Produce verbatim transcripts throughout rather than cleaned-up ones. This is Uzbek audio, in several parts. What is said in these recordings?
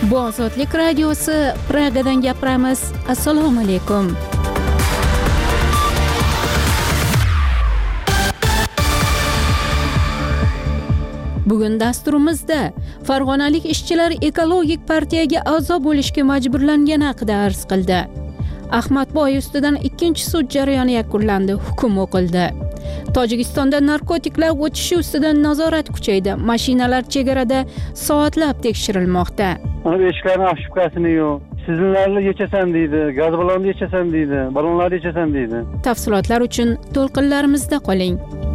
Bu Ozodlik radiosi, Pragadan gapiramiz. Assalomu alaykum. Bugun dasturimizda farg'onalik ishchilar ekologik partiyaga a'zo bo'lishga majburlangani haqida arz qildi. Ahmadboy ustidan ikkinchi sud jarayoni yakunlandi, hukm o'qildi. Tojikistonda narkotiklar o'tishi ustidan nazorat kuchaydi. Mashinalar chegarada soatlab tekshirilmoqda. Uni eshiklarning ошибкасini yo'q. Sizinlarni yechasan deydi, gaz balonni yechasan deydi, ballonlarni yechasan deydi. Tafsilotlar uchun to'lqinlarimizda qoling.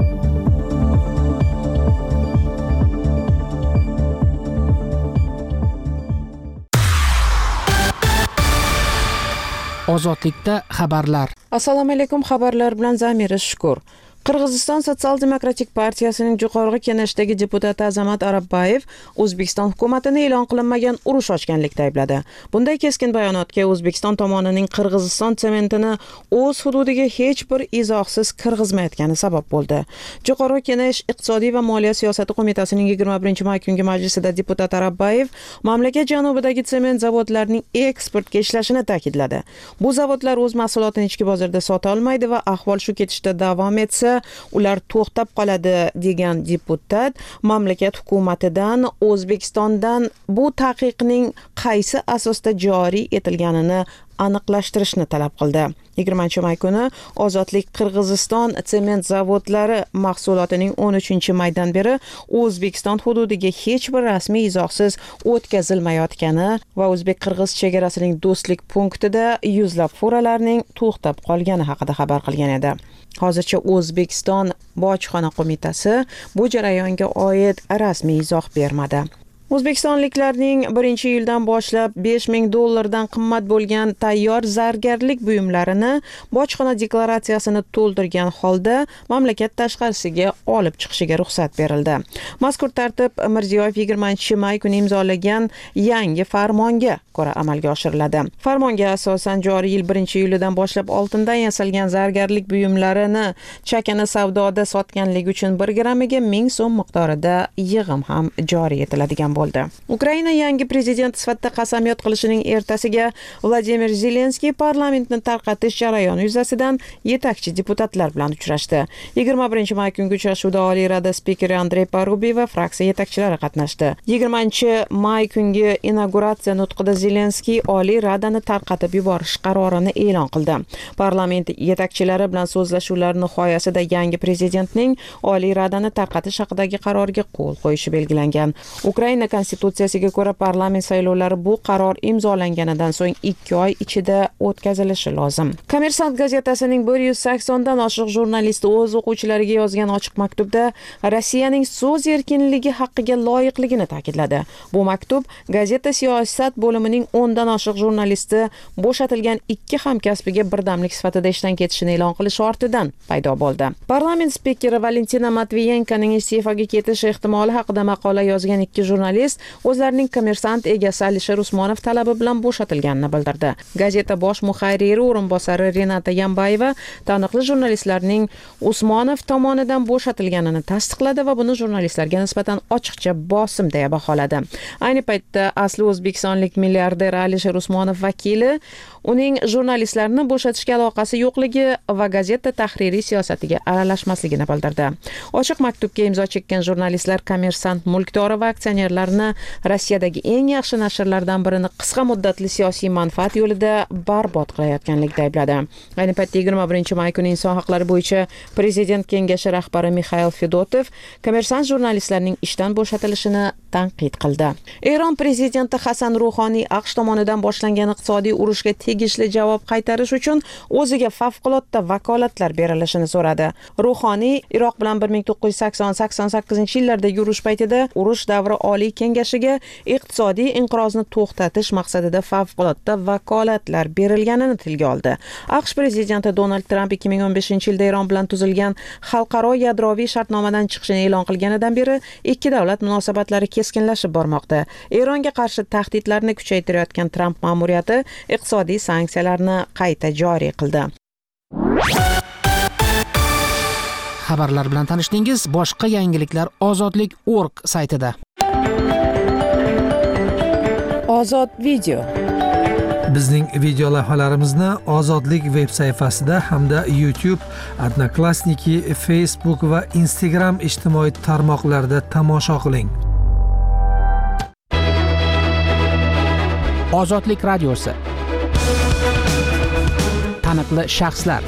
Ozodlikda xabarlar. Assalomu alaykum, xabarlar bilan Zamira Shukur. Qirg'iziston Sotsial-demokratik partiyasining Jo'qorg'i Kengashdagi deputati Azamat Arabbayev O'zbekiston hukumatini e'lon qilinmagan urush ochganlikda aybladi. Bunday keskin bayonotga O'zbekiston tomonining Qirg'iziston sementini o'z hududiga hech bir izohsiz kirgizmayotgani sabab bo'ldi. Jo'qorg'i Kengash Iqtisodiy va moliya siyosati qo'mitasining yigirma birinchi may kungi majlisida deputat Arabbayev mamlakat janubidagi sement zavodlarining eksportga ishlashini ta'kidladi. Bu zavodlar o'z mahsulotini ichki bozorda sota olmaydi va ahvol shu ketishda davom etsa ular to'xtab qoladi degan deputat mamlakat hukumatidan O'zbekistondan bu taqiqning qaysi asosda joriy etilganini aniqlashtirishni talab qildi. yigirmanchi may kuni Ozodlik Qirg'iziston sement zavodlari mahsulotining o'n uchinchi maydan beri O'zbekiston hududiga hech bir rasmiy izohsiz o'tkazilmayotgani va o'zbek-qirg'iz chegarasining do'stlik punktida yuzlab furalarning to'xtab qolgani haqida xabar qilgan edi. Hozircha O'zbekiston Bojxona qo'mitasi bu jarayonga oid rasmiy izoh bermadi. O'zbekistonliklarning birinchi yildan boshlab besh ming dollardan qimmat bo'lgan tayyor zargarlik buyumlarini bojxona deklaratsiyasini to'ldirgan holda mamlakat tashqarisiga olib chiqishiga ruxsat berildi. Mazkur tartib Mirziyoyev yigirmanchi may kuni imzolagan yangi farmonga ko'ra amalga oshiriladi. Farmonga asosan joriy yil birinchi iyulidan boshlab oltindan yasalgan zargarlik buyumlarini chakana savdoda sotganligi uchun bir grammiga ming so'm miqdorida yig'im ham joriy etiladigan bo'ldi. Ukraina yangi prezident sifatida qasamyod qilishining ertasiga Vladimir Zelenskiy parlamentni tarqatish jarayoni yuzasidan yetakchi deputatlar bilan uchrashdi. yigirma birinchi may kungi uchrashuvda Oliy Rada spikeri Andrey Parubey va fraksiya yetakchilari qatnashdi. yigirmanchi may kungi inauguratsiya nutqida Zelenskiy Oliy Radani tarqatib yuborish qarorini e'lon qildi. Parlament yetakchilari bilan so'zlashuvlar nihoyasida yangi prezidentning Oliy Radani tarqatish haqidagi qarorga qo'l qo'yishi belgilangan. Ukraina Konstitutsiyasiga ko'ra parlament saylovlari bu qaror imzolanganidan so'ng ikki oy ichida o'tkazilishi lozim. Kommersant gazetasining bir yuz saksondan oshiq jurnalisti o'z o'quvchilariga yozgan ochiq maktubda Rossiyaning so'z erkinligi haqqiga loyiqligini ta'kidladi. Bu maktub gazeta siyosat bo'limining o'ndan oshiq jurnalisti bo'shatilgan ikki hamkasbiga birdamlik sifatida ishdan ketishini e'lon qilish ortidan paydo bo'ldi. Parlament spikeri Valentina Matviyenkoning iste'foga ketish ehtimoli haqida maqola yozgan ikki jurnalist o'zlarining Kommersant egasi Alisher Usmonov talabi bilan bo'shatilganini bildirdi. Gazeta bosh muharriri o'rinbosari Renata Yambayeva taniqli jurnalistlarning Usmonov tomonidan bo'shatilganini tasdiqladi va buni jurnalistlarga nisbatan ochiqcha bosim deya baholadi. Ayni paytda asli o'zbekistonlik milliarder Alisher Usmonov vakili uning jurnalistlarni bo'shatishga aloqasi yo'qligi va gazeta tahririy siyosatiga aralashmasligini bildirdi. Ochiq maktubga imzo chekkan jurnalistlar Kommersant mulkdori va aksionerlarni Rossiyadagi eng yaxshi nashrlardan birini qisqa muddatli siyosiy manfaat yo'lida barbod qilayotganlikda aybladi. Ayni paytda yigirma birinchi may kuni inson haqlari bo'yicha prezident kengashi rahbari Mikhail Fedotov Kommersant jurnalistlarining ishdan bo'shatilishini tanqid qildi. Eron prezidenti Hasan Ruhoniy AQSh tomonidan boshlangan iqtisodiy urushga tegishli javob qaytarish uchun o'ziga favqulodda vakolatlar berilishini so'radi. Ruhoniy Iroq bilan bir ming to'qqiz yuz sakson sakson sakkizinchi yillardagi urush paytida urush davri Oliy Kengashiga iqtisodiy inqirozni to'xtatish maqsadida favqulodda vakolatlar berilganini tilga oldi. AQSh prezidenti Donald Tramp ikki ming o'n beshinchi yilda Eron bilan tuzilgan xalqaro yadroviy shartnomadan chiqishini e'lon qilganidan beri ikki davlat munosabatlari keskinlashib bormoqda. Eronga qarshi tahdidlarni kuchaytirayotgan Tramp ma'muriyati iqtisodiy sanksiyalarni qayta joriy qildi. Xabarlar bilan tanishdingiz. Boshqa yangiliklar ozodlik точка org saytida. Ozod video. Bizning video lavhalarimizni Ozodlik veb sayfasida hamda YouTube, Odnoklassniki, Facebook va Instagram ijtimoiy tarmoqlarida tomosha qiling. Ozodlik radiosi. Taniqli shaxslar.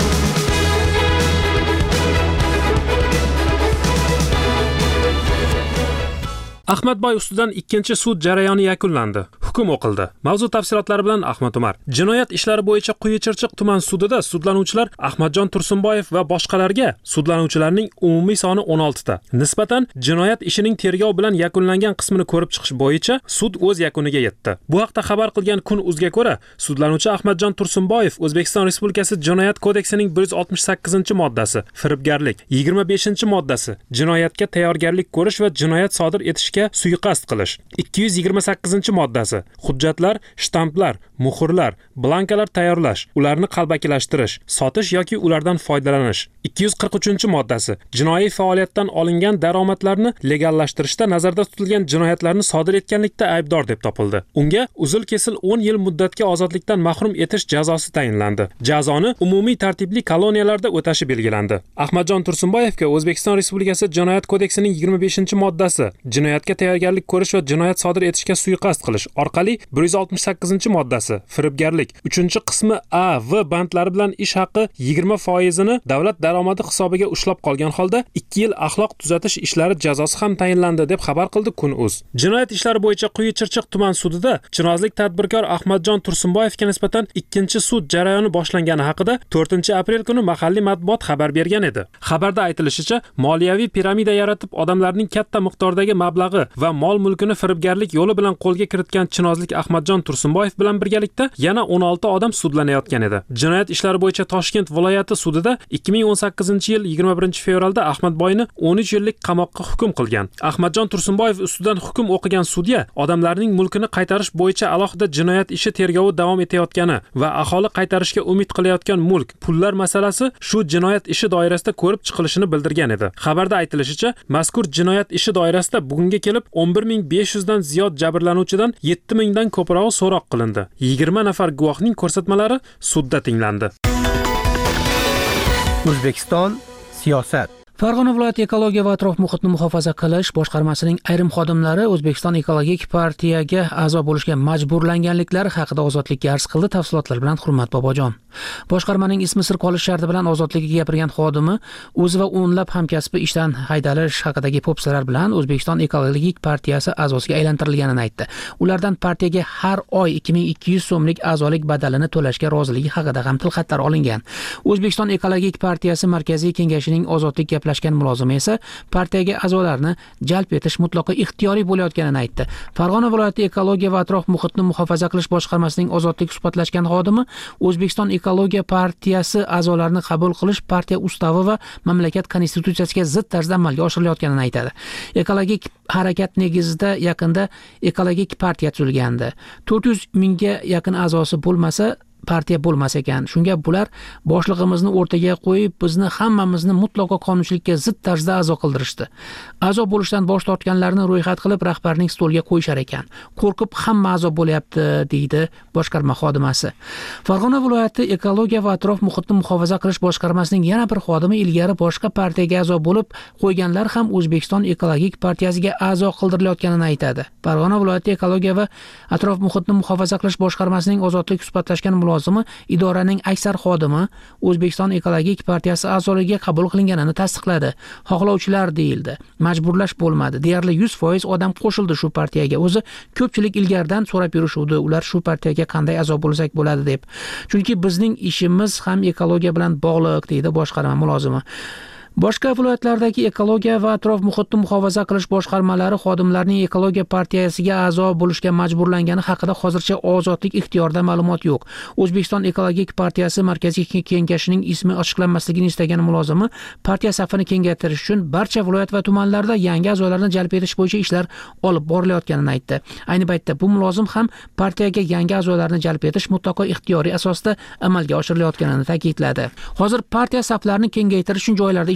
Ahmadboy ustidan ikkinchi sud jarayoni yakunlandi. Hukm o'qildi. Mavzu tafsilotlari bilan Ahmad Umar. Jinoyat ishlari bo'yicha Quyi Chirchiq tuman sudida sudlanuvchilar Ahmadjon Tursunboyev va boshqalarga sudlanuvchilarning umumiy soni o'n olti ta. Nisbatan jinoyat ishining tergov bilan yakunlangan qismini ko'rib chiqish bo'yicha sud o'z yakuniga yetdi. Bu haqda xabar qilgan Kun.uzga ko'ra, sudlanuvchi Ahmadjon Tursunboyev O'zbekiston Respublikasi Jinoyat kodeksining bir yuz oltmish sakkizinchi moddasi, firibgarlik, yigirma beshinchi moddasi, jinoyatga tayyorgarlik ko'rish va jinoyat sodir etishga suiqasd qilish, ikki yuz yigirma sakkizinchi moddasi, hujjatlar, shtamplar, muhrlar, blankalar tayyorlash, ularni qalbakilashtirish, sotish yoki ulardan foydalanish, ikki yuz qirq uchinchi moddasi, jinoiy faoliyatdan olingan daromadlarni legallashtirishda nazarda tutilgan jinoyatlarni sodir etganlikda aybdor deb topildi. Unga uzil-kesil o'n yil muddatga ozodlikdan mahrum etish jazosi tayinlandi. Jazoni umumiy tartibli koloniyalarda o'tashi belgilandi. Ahmadjon Tursunboyevga O'zbekiston Respublikasi Jinoyat kodeksining yigirma beshinchi moddasi, jinoyatga tayyorgarlik ko'rish va jinoyat sodir etishga suiqasd qilish orqali bir yuz oltmish sakkizinchi moddasi, firibgarlik uchinchi qismi A V bandlari bilan ish haqi yigirma foizini davlat daromadi hisobiga ushlab qolgan holda ikki yil axloq tuzatish ishlari jazosi ham tayinlandi deb xabar qildi Kun.uz. Jinoyat ishlari bo'yicha Quyi Chirchiq tuman sudida chinozlik tadbirkor Ahmadjon Tursunboyevga nisbatan ikkinchi sud jarayoni boshlangani haqida to'rtinchi aprel kuni mahalliy matbuot xabar bergan edi. Xabarda aytilishicha, moliyaviy piramida yaratib odamlarning katta miqdordagi mablag'i va mol mulkini firibgarlik yo'li bilan qo'lga kiritgan chinozlik Ahmadjon Tursunboyev bilan birgalikda yana o'n olti odam sudlanayotgan edi. Jinoyat ishlari bo'yicha Toshkent viloyati sudida ikki ming o'n sakkizinchi yil yigirma birinchi fevralda Ahmadboyni o'n uch yillik qamoqqa hukm qilgan. Ahmadjon Tursunboyev ustidan hukm o'qigan sudya odamlarning mulkini qaytarish bo'yicha alohida jinoyat ishi tergovi davom etayotgani va aholi qaytarishga umid qilayotgan mulk, pullar masalasi shu jinoyat ishi doirasida ko'rib chiqilishini bildirgan edi. Xabarda aytilishicha, mazkur jinoyat ishi doirasida bugunga kelib o'n bir ming besh yuz dan ziyod jabrlanuvchidan yetti ming dan ko'prog'i so'roq qilindi. yigirma nafar guvohning ko'rsatmalari sudda tinglandi. O'zbekiston siyosat. Farg'ona viloyati ekologiya va atrof muhitni muhofaza qilish boshqarmasining ayrim xodimlari O'zbekiston ekologik partiyaga a'zo bo'lishga majburlanganliklari haqida Ozodlikka arz qildi. Tafsilotlar bilan Hurmat Bobojon. Boshqarmaning ismi sir qolish sharti bilan Ozodlikka gapirgan xodimi o'zi va o'nlab hamkasbi ishdan haydalish haqidagi po'pisalar bilan O'zbekiston ekologik partiyasi a'zosiga aylantirilganini aytdi. Ulardan partiyaga har oy ikki ming ikki yuz so'mlik a'zolik badalini to'lashga roziligi haqida ham tilxatlar olingan. O'zbekiston ekologik partiyasi markaziy kengashining ozodlik gaplashgan mulozimi esa partiyaga a'zolarni jalb etish mutlaqo ixtiyoriy bo'layotganini aytdi. Farg'ona viloyati ekologiya va atrof muhitni muhofaza qilish boshqarmasining ozodlik suhbatlashgan xodimi O'zbekiston ekologiya partiyasi a'zolarini qabul qilish partiya ustavi va mamlakat konstitutsiyasiga zid tarzda amalga oshirilayotganini aytadi. Ekologik harakat negizida yaqinda ekologik partiya tuzilgandi. to'rt yuz mingga yaqin a'zosi bo'lmasa partiya bo'lmas ekan. Shunga bular boshlig'imizni o'rtaga qo'yib, bizni hammamizni mutlaqo qonunchilikka zid tarzda a'zo qildirishdi. A'zo bo'lishdan bosh tortganlarni ro'yxat qilib rahbarning stoliga qo'yishar ekan. Qo'rqib hamma a'zo bo'lyapti, deydi boshqarma xodimasi. Farg'ona viloyati ekologiya va atrof muhitni muhofaza qilish boshqarmasining yana bir xodimi ilgari boshqa partiyaga a'zo bo'lib qo'yganlar ham O'zbekiston ekologik partiyasiga a'zo qildirilayotganini aytadi. Farg'ona viloyati ekologiya va atrof muhitni muhofaza qilish boshqarmasining ozodlik suhbatlashgan mulozimi idoraning aksar xodimi O'zbekiston ekologik partiyasi a'zoligiga qabul qilinganini tasdiqladi. Xohlovchilar deyildi. Majburlash bo'lmadi. Deyarli yuz foiz odam qo'shildi shu partiyaga. O'zi ko'pchilik ilgaridan so'rab yurishuvdi, ular shu partiyaga qanday a'zo bo'lsak bo'ladi deb. Chunki bizning ishimiz ham ekologiya bilan bog'liq, deydi boshqarma mulozimi. Boshqa viloyatlardagi ekologiya va atrof muhitni muhofaza qilish boshqarmalari xodimlarining ekologiya partiyasiga a'zo bo'lishga majburlangani haqida hozircha ozodlik ixtiyorida ma'lumot yo'q. O'zbekiston ekologik partiyasi markaziy kengashining ismi ochiqlanmasligini istagan mulozimi partiya safini kengaytirish uchun barcha viloyat va tumanlarda yangi a'zolarni jalb etish bo'yicha ishlar olib borilayotganini aytdi. Ayni paytda bu mulozim ham partiyaga yangi a'zolarni jalb etish mutlaqo ixtiyoriy asosda amalga oshirilayotganini ta'kidladi. Hozir partiya saflarini kengaytirish uchun joylarda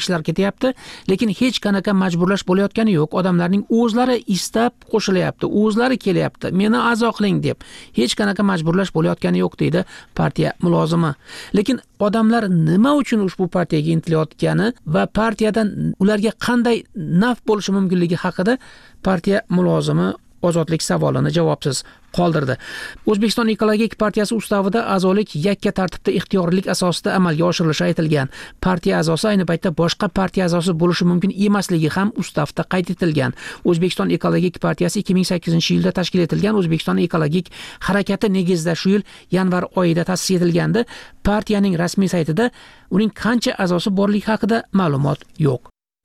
ishlar ketyapti, lekin hech qanaqa majburlash bo'layotgani yo'q. Odamlarning o'zlari istab qo'shilyapti, o'zlari kelyapti, meni a'zo qiling deb. Hech qanaqa majburlash bo'layotgani yo'q deydi partiya mulozimi. Lekin odamlar nima uchun ushbu partiyaga intilayotgani va partiyadan ularga qanday naf bo'lishi mumkinligi haqida partiya mulozimi Ozodlik savolini javobsiz qoldirdi. O'zbekiston Ekologik partiyasi ustavida a'zolik yakka tartibda ixtiyorlik asosida amalga oshirilishi aytilgan. Partiya a'zosi ayni paytda boshqa partiya a'zosi bo'lishi mumkin emasligi ham ustavda qayd etilgan. O'zbekiston Ekologik partiyasi ikki ming sakkizinchi yilda tashkil etilgan. O'zbekiston Ekologik harakati negizida shu yil yanvar oyida ta'sis etilgandi. Partiyaning rasmiy saytida uning qancha a'zosi borligi haqida ma'lumot yo'q.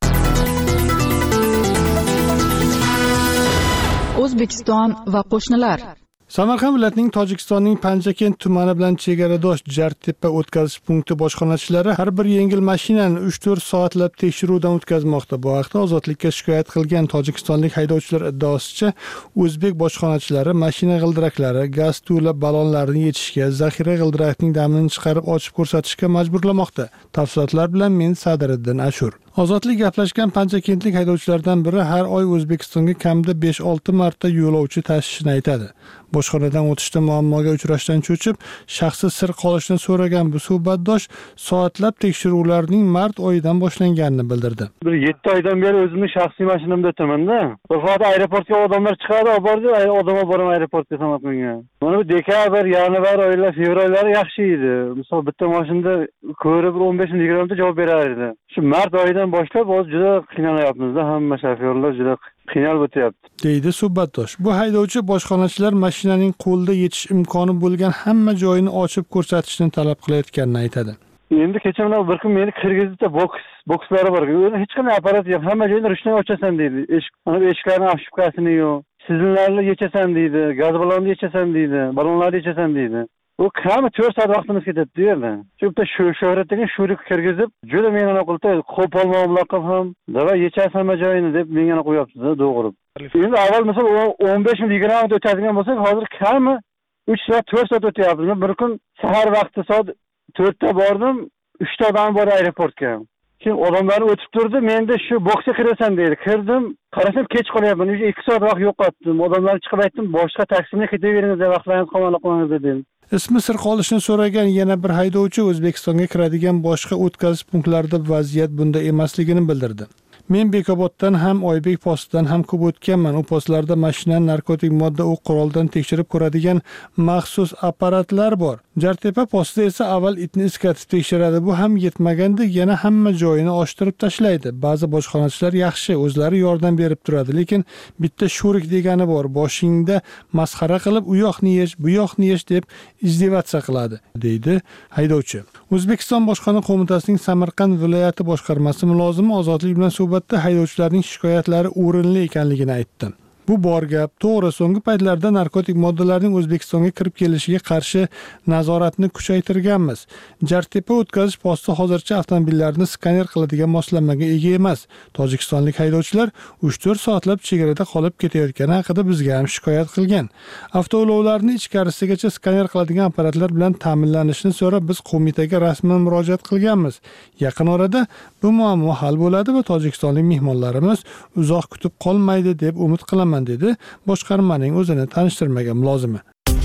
O'zbekiston va qo'shnilar. Samarqand viloyatining Tojikistonning Panjakent tumani bilan chegaradosh Jartepa o'tkazish punkti bojxonachilari har bir yengil mashinani uch to'rt soatlab tekshiruvdan o'tkazmoqda. Bu haqda Ozodlikka shikoyat qilgan tojikistonlik haydovchilar iddaosicha, o'zbek bojxonachilari mashina g'ildiraklari, gaz to'la ballonlarini yechishga, zaxira g'ildirakining damini chiqarib ochib ko'rsatishga majburlamoqda. Tafsilotlar bilan men Sadiriddin Ashur. Ozodlik gaplashgan panjakentlik haydovchilardan biri har oy O'zbekistonga kamida besh olti marta yo'lovchi tashishini aytadi. Bojxonadan o'tishda muammoga uchrashdan cho'chib, shaxsi sir qolishni so'ragan bu suhbatdosh soatlab tekshiruvlarning mart oyidan boshlanganini bildirdi. Bir yetti oydan beri o'zimning shaxsiy mashinamda o'taman-da. Bir vaqt aeroportga odamlar chiqadi, olib bordi, odam olib boraman aeroportga Samarqandga. Mana bu dekabr, yanvar oylar, fevral yaxshi edi. Misol bitta mashinada ko'rib o'n besh yigirma javob berar edi. Shu mart oyidan boshlab hozir juda qiynalyapmiz-da, hamma shofyorlar juda qiynalib o'tyapti, deydi suhbatdosh. Bu haydovchi bojxonachilar mashinaning qo'lda yechish imkoni bo'lgan hamma joyini ochib ko'rsatishni talab qilayotganini aytadi. Endi kecha mana bir kun meni kirgizdi, boks, bokslari bor. Hech qanday apparat yo'q, hamma joyini ruchnoy ochasan deydi. Eshik, mana bu eshiklarning ошибкасini yo'q. Sizinlarni yechasan deydi, gaz ballonni yechasan deydi, ballonlarni yechasan deydi. U kami to'rt soat vaqtimiz ketadi deydi. Shu bitta shu shohratdagi shurik kirgizib, juda meni ana qildi, qo'polmoq bilan ham, "Dava yechasan hamma joyini" deb menga ana qo'yapti-da, to'g'ri. Endi avval misol o'n besh ming yigirma ming o'tadigan bo'lsak, hozir kami uch soat, to'rt soat o'tyapmiz. Bir kun sahar vaqti soat to'rtda bordim, uchta odam bor aeroportga. Keyin odamlar o'tib turdi, menda shu boksga kirasan deydi. Kirdim, qarasam kech qolyapman. Уже ikki soat vaqt yo'qotdim. Odamlarga chiqib aytdim, boshqa taksini ketavering, vaqtlaringiz qolmay qolmadi dedim. Ismi sir qolishni so'ragan yana bir haydovchi O'zbekistonga kiradigan boshqa o'tkazish punktlarida vaziyat bunday emasligini bildirdi. Men Bekoboddan ham Oybek postidan ham ko'p o'tganman. U postlarda mashinani narkotik modda o'q quroldan tekshirib ko'radigan maxsus apparatlar bor. Jartepa postida esa avval itni iskatib tekshiradi. Bu ham yetmaganda yana hamma joyini ochtirib tashlaydi. Ba'zi bojxonachilar yaxshi, o'zlari yordam berib turadi, lekin bitta sho'rik degani bor. Boshingda masxara qilib, u yoqni yesh, bu yoqni yesh deb izdivatsiya qiladi, deydi haydovchi. O'zbekiston Bojxona qo'mitasining Samarqand viloyati boshqarmasi mulozimi Ozodlik bilan suhbatda haydovchilarning shikoyatlari o'rinli ekanligini aytdi. Bu bor gap. To'g'ri, so'nggi paytlarda narkotik moddalarning O'zbekistonga kirib kelishiga qarshi nazoratni kuchaytirganmiz. Jartepa o'tkazish posti hozircha avtomobillarni skaner qiladigan moslamaga ega emas. Tojikistonlik haydovchilar uch to'rt soatlab chegarada qolib ketayotgani haqida bizga ham shikoyat qilgan. Avtoulovlarni ichkarisigacha skaner qiladigan apparatlar bilan ta'minlanishini so'rab biz qo'mitaga rasman murojaat qilganmiz. Yaqin orada bu muammo hal bo'ladi va tojikistonlik mehmonlarimiz uzoq kutib qolmaydi deb umid qilaman, dedi boshqarmaning o'zini tanishtirmagan mulozimi.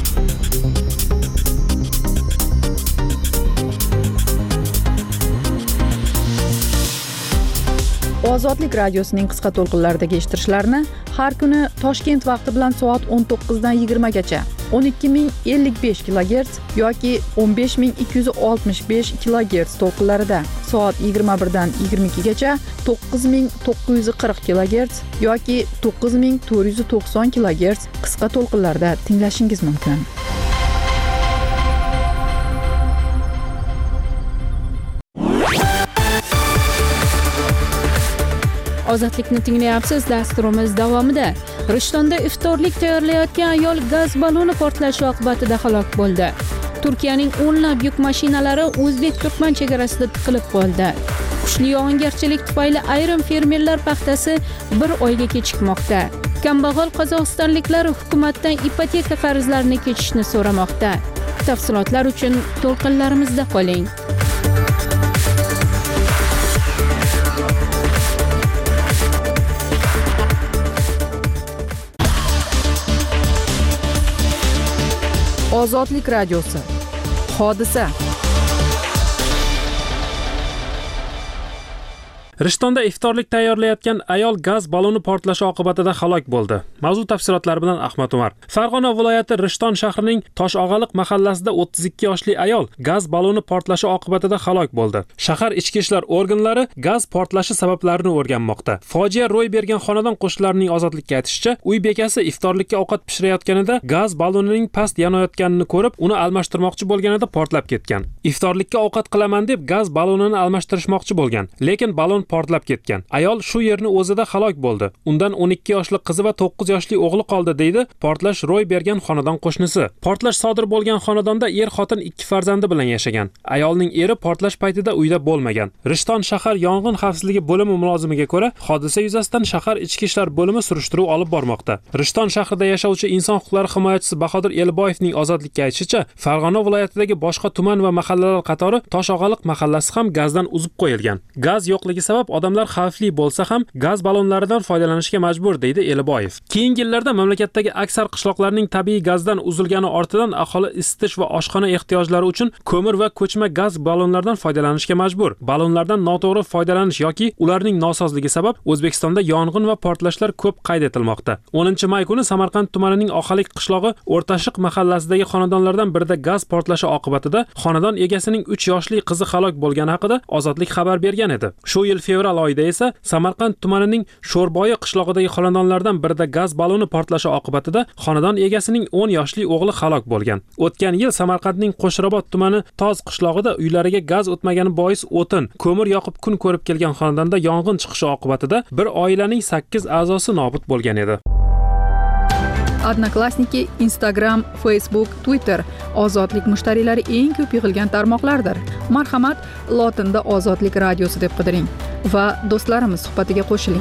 Ozodlik radiosining qisqa to'lqinlaridagi eshittirishlarni har kuni Toshkent vaqti bilan soat o'n to'qqizdan yigirma gacha o'n ikki ming ellik besh kilogerts yoki o'n besh ming ikki yuz oltmish besh kilogerts to'lqinlarida, soat yigirma birdan yigirma ikki gacha to'qqiz ming to'qqiz yuz qirq kilogerts yoki to'qqiz ming to'rt yuz to'qson kilogerts qisqa to'lqinlarda tinglashingiz mumkin. Ozodlikni tinglayapsiz. Dasturimiz davomida Rishtonda iftorlik tayyorlayotgan ayol gaz balloni portlashi oqibatida halok bo'ldi. Turkiyaning o'nlab yuk mashinalari o'zbek-turkman chegarasida tiqilib qoldi. Kuchli yog'ingarchilik tufayli ayrim fermerlar paxtasi bir oyga kechikmoqda. Kambag'al qozog'istonliklar hukumatdan ipoteka qarzlarini kechishni so'ramoqda. Tafsilotlar uchun to'lqinlarimizda qoling. Ozodlik radiosi. Hodisa. Rishtonda iftorlik tayyorlayotgan ayol gaz baloni portlashi oqibatida halok bo'ldi. Mavzu tafsilotlari bilan Ahmad Umar. Farg'ona viloyati Rishton shahrining Toshog'aliq mahallasida o'ttiz ikki yoshli ayol gaz baloni portlashi oqibatida halok bo'ldi. Shahar ichki ishlar organlari gaz portlashi sabablarini o'rganmoqda. Fojia ro'y bergan xonadon qo'shnilarining ozodlikka aytishicha, uy bekasi iftorlikka ovqat pishirayotganida gaz balonining past yonayotganini ko'rib, uni almashtirmoqchi bo'lganida portlab ketgan. Iftorlikka ovqat qilaman deb gaz balonini almashtirishmoqchi bo'lgan, lekin balon portlab ketgan. Ayol shu yerni o'zida halok bo'ldi. Undan o'n ikki yoshli qizi va to'qqiz yoshli o'g'li qoldi, deydi portlash ro'y bergan xonadon qo'shnisi. Portlash sodir bo'lgan xonadonda er-xotin ikki farzandi bilan yashagan. Ayolning eri portlash paytida uyda bo'lmagan. Rishton shahar yong'in xavfsizligi bo'limi mulozimiga ko'ra, hodisa yuzasidan shahar ichki ishlar bo'limi surishtiruv olib bormoqda. Rishton shahrida yashovchi inson huquqlari himoyachisi Bahodir Elboyevning ozodlikka aytishicha, Farg'ona viloyatidagi boshqa tuman va mahallalar qatori Toshog'aliq mahallasi ham gazdan uzib qo'yilgan. Gaz yo'qligi sabab odamlar xavfli bo'lsa ham gaz balonlaridan foydalanishga majbur, deydi Elboyev. Keyingi yillarda mamlakatdagi aksar qishloqlarning tabiiy gazdan uzilgani ortidan aholi isitish va oshxona ehtiyojlari uchun ko'mir va ko'chma gaz balonlaridan foydalanishga majbur. Balonlardan noto'g'ri foydalanish yoki ularning nosozligi sabab O'zbekistonda yong'in va portlashlar ko'p qayd etilmoqda. o'ninchi may kuni Samarqand tumanining Oxalik qishlog'i O'rtashiq mahallasidagi xonadonlardan birida gaz portlashi oqibatida xonadon egasining uch yoshli qizi halok bo'lgani haqida Ozodlik xabar bergan edi. Shu yil fevral oyida esa Samarqand tumanining Sho'rboyi qishlog'idagi xonadonlardan birida gaz baloni portlashi oqibatida xonadon egasining o'n yoshli o'g'li halok bo'lgan. O'tgan yil Samarqandning Qo'shrobod tumani Toz qishlog'ida uylariga gaz o'tmagani bois o'tin, ko'mir yoqib kun ko'rib kelgan xonadonda yong'in chiqishi oqibatida bir oilaning sakkiz a'zosi nobud bo'lgan edi. Odnoklassniki, Instagram, Facebook, Twitter ozodlik mushtariylari eng ko'p yig'ilgan tarmoqlardir. Marhamat, lotinda Ozodlik radiosi deb qidiring va do'stlarimiz suhbatiga qo'shiling.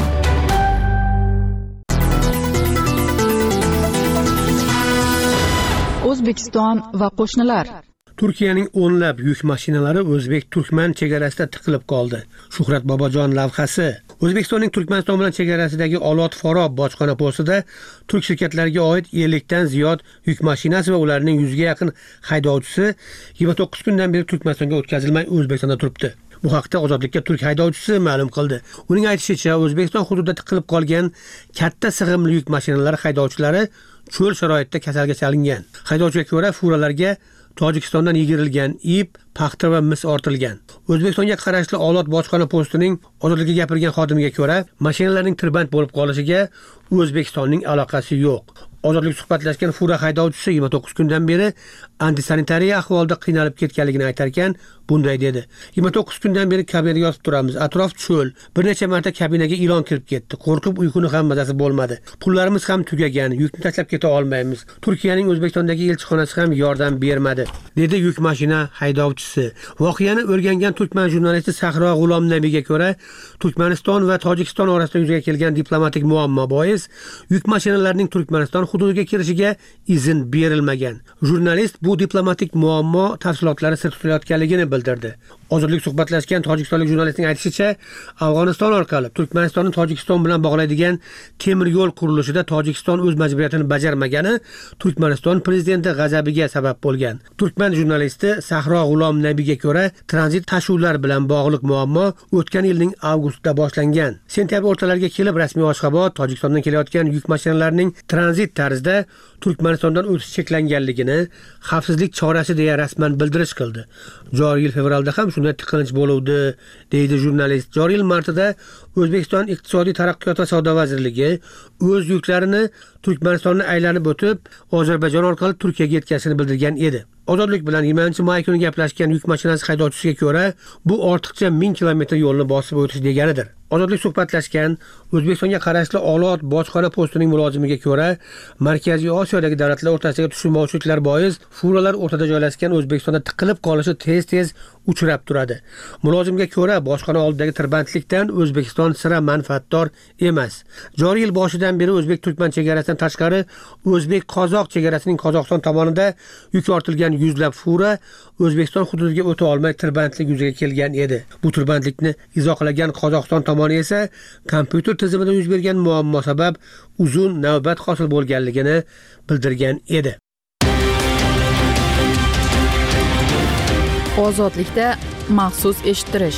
O'zbekiston va qo'shnilar. Turkiyaning o'nlab yuk mashinalari o'zbek-turkman chegarasida tiqilib qoldi. Shuhrat Bobojon lavhasi. O'zbekistonning Turkmaniston bilan chegarasidagi Olot Forob bojxona postida turk shirkatlariga oid ellik dan ziyod yuk mashinasi va ularning yuz ga yaqin haydovchisi yigirma to'qqiz kundan beri Turkmanistonga o'tkazilmay O'zbekistonda turibdi. Bu haqda Ozodlikka turk haydovchisi ma'lum qildi. Uning aytishicha, O'zbekiston hududida tiqilib qolgan katta sig'imli yuk mashinalari haydovchilari cho'l sharoitida kasalga chalingan. Haydovchiga ko'ra, furalarga Tojikistondan yegirilgan ip, paxta va mis ortilgan. O'zbekistonga qarashli Olot bojxona postining Ozodlikka gapirgan xodimiga ko'ra, mashinalarning tirband bo'lib qolishiga O'zbekistonning aloqasi yo'q. Ozodlik suhbatlashgan fura haydovchisi yigirma to'qqiz kundan beri antisanitariya ahvolida qiynalib ketganligini aytar ekan, bunday dedi. yigirma to'qqiz kundan beri kabinada yotib turamiz. Atrof cho'l. Bir necha marta kabinaga ilon kirib ketdi. Qo'rqib uyquni ham mazasi bo'lmadi. Pullarimiz ham tugagan. Yukni tashlab keta olmaymiz. Turkiyaning O'zbekistondagi elchixonasi ham yordam bermadi, dedi yuk mashina haydovchisi. Voqeani o'rgangan turkman jurnalisti Sahro G'ulom Nabiyga ko'ra, Turkmaniston va Tojikiston orasida yuzaga kelgan diplomatik muammo bois yuk mashinalarining Turkmaniston hududiga kirishiga izn berilmagan. Jurnalist bu diplomatik muammo tafsilotlari sir tutilayotganligini bildirdi. Ozodlik suhbatlashgan tojikistonlik jurnalistning aytishicha, Afg'oniston orqali Turkmanistonni Tojikiston bilan bog'laydigan temir yo'l qurilishida Tojikiston o'z majburiyatini bajarmagani Turkmaniston prezidenti g'azabiga sabab bo'lgan. Turkman jurnalisti Sahro G'ulom Nabiyga ko'ra, tranzit tashuvlar bilan bog'liq muammo o'tgan yilning avgustida boshlangan. Sentyabr o'rtalariga kelib rasmiy Oshxobod Tojikistondan kelayotgan yuk mashinalarining tranzit tarzida Turkmanistondan o'tish cheklanganligini xavfsizlik chorasi deya rasman bildirish qildi. Joriy yil fevralda ham shunday tiqilinch bo'luvdi, deydi jurnalist. Joriy yil martida O'zbekiston Iqtisodiy taraqqiyot va savdo vazirligi o'z yuklarini Turkmanistonni aylanib o'tib, Ozarbayjon orqali Turkiyaga yetkazishini bildirgan edi. Ozodlik bilan yigirmanchi may kuni gaplashgan yuk mashinasi haydovchisiga ko'ra, bu ortiqcha ming kilometr yo'lni bosib o'tish deganidir. Ozodlik suhbatlashgan O'zbekistonga qarashli Olot bojxona postining mulozimiga ko'ra, Markaziy Osiyodagi davlatlar o'rtasidagi tushunmovchiliklar bois furalar o'rtada joylashgan O'zbekistonda tiqilib qolishi tez-tez uchrab turadi. Mulozimga ko'ra, bojxona oldidagi tirbandlikdan O'zbekiston sira manfaatdor emas. Joriy yil boshidan beri o'zbek-turkman chegarasidan tashqari o'zbek-qozoq chegarasining Qozog'iston tomonida yuk ortilgan yuzlab fura O'zbekiston hududiga o'ta olmay tirbandlik yuzaga kelgan edi. Bu tirbandlikni izohlagan Qozog'iston tomoni esa kompyuter tizimida yuz bergan muammo sabab uzun navbat hosil bo'lganligini bildirgan edi. Ozodlikda maxsus eshittirish.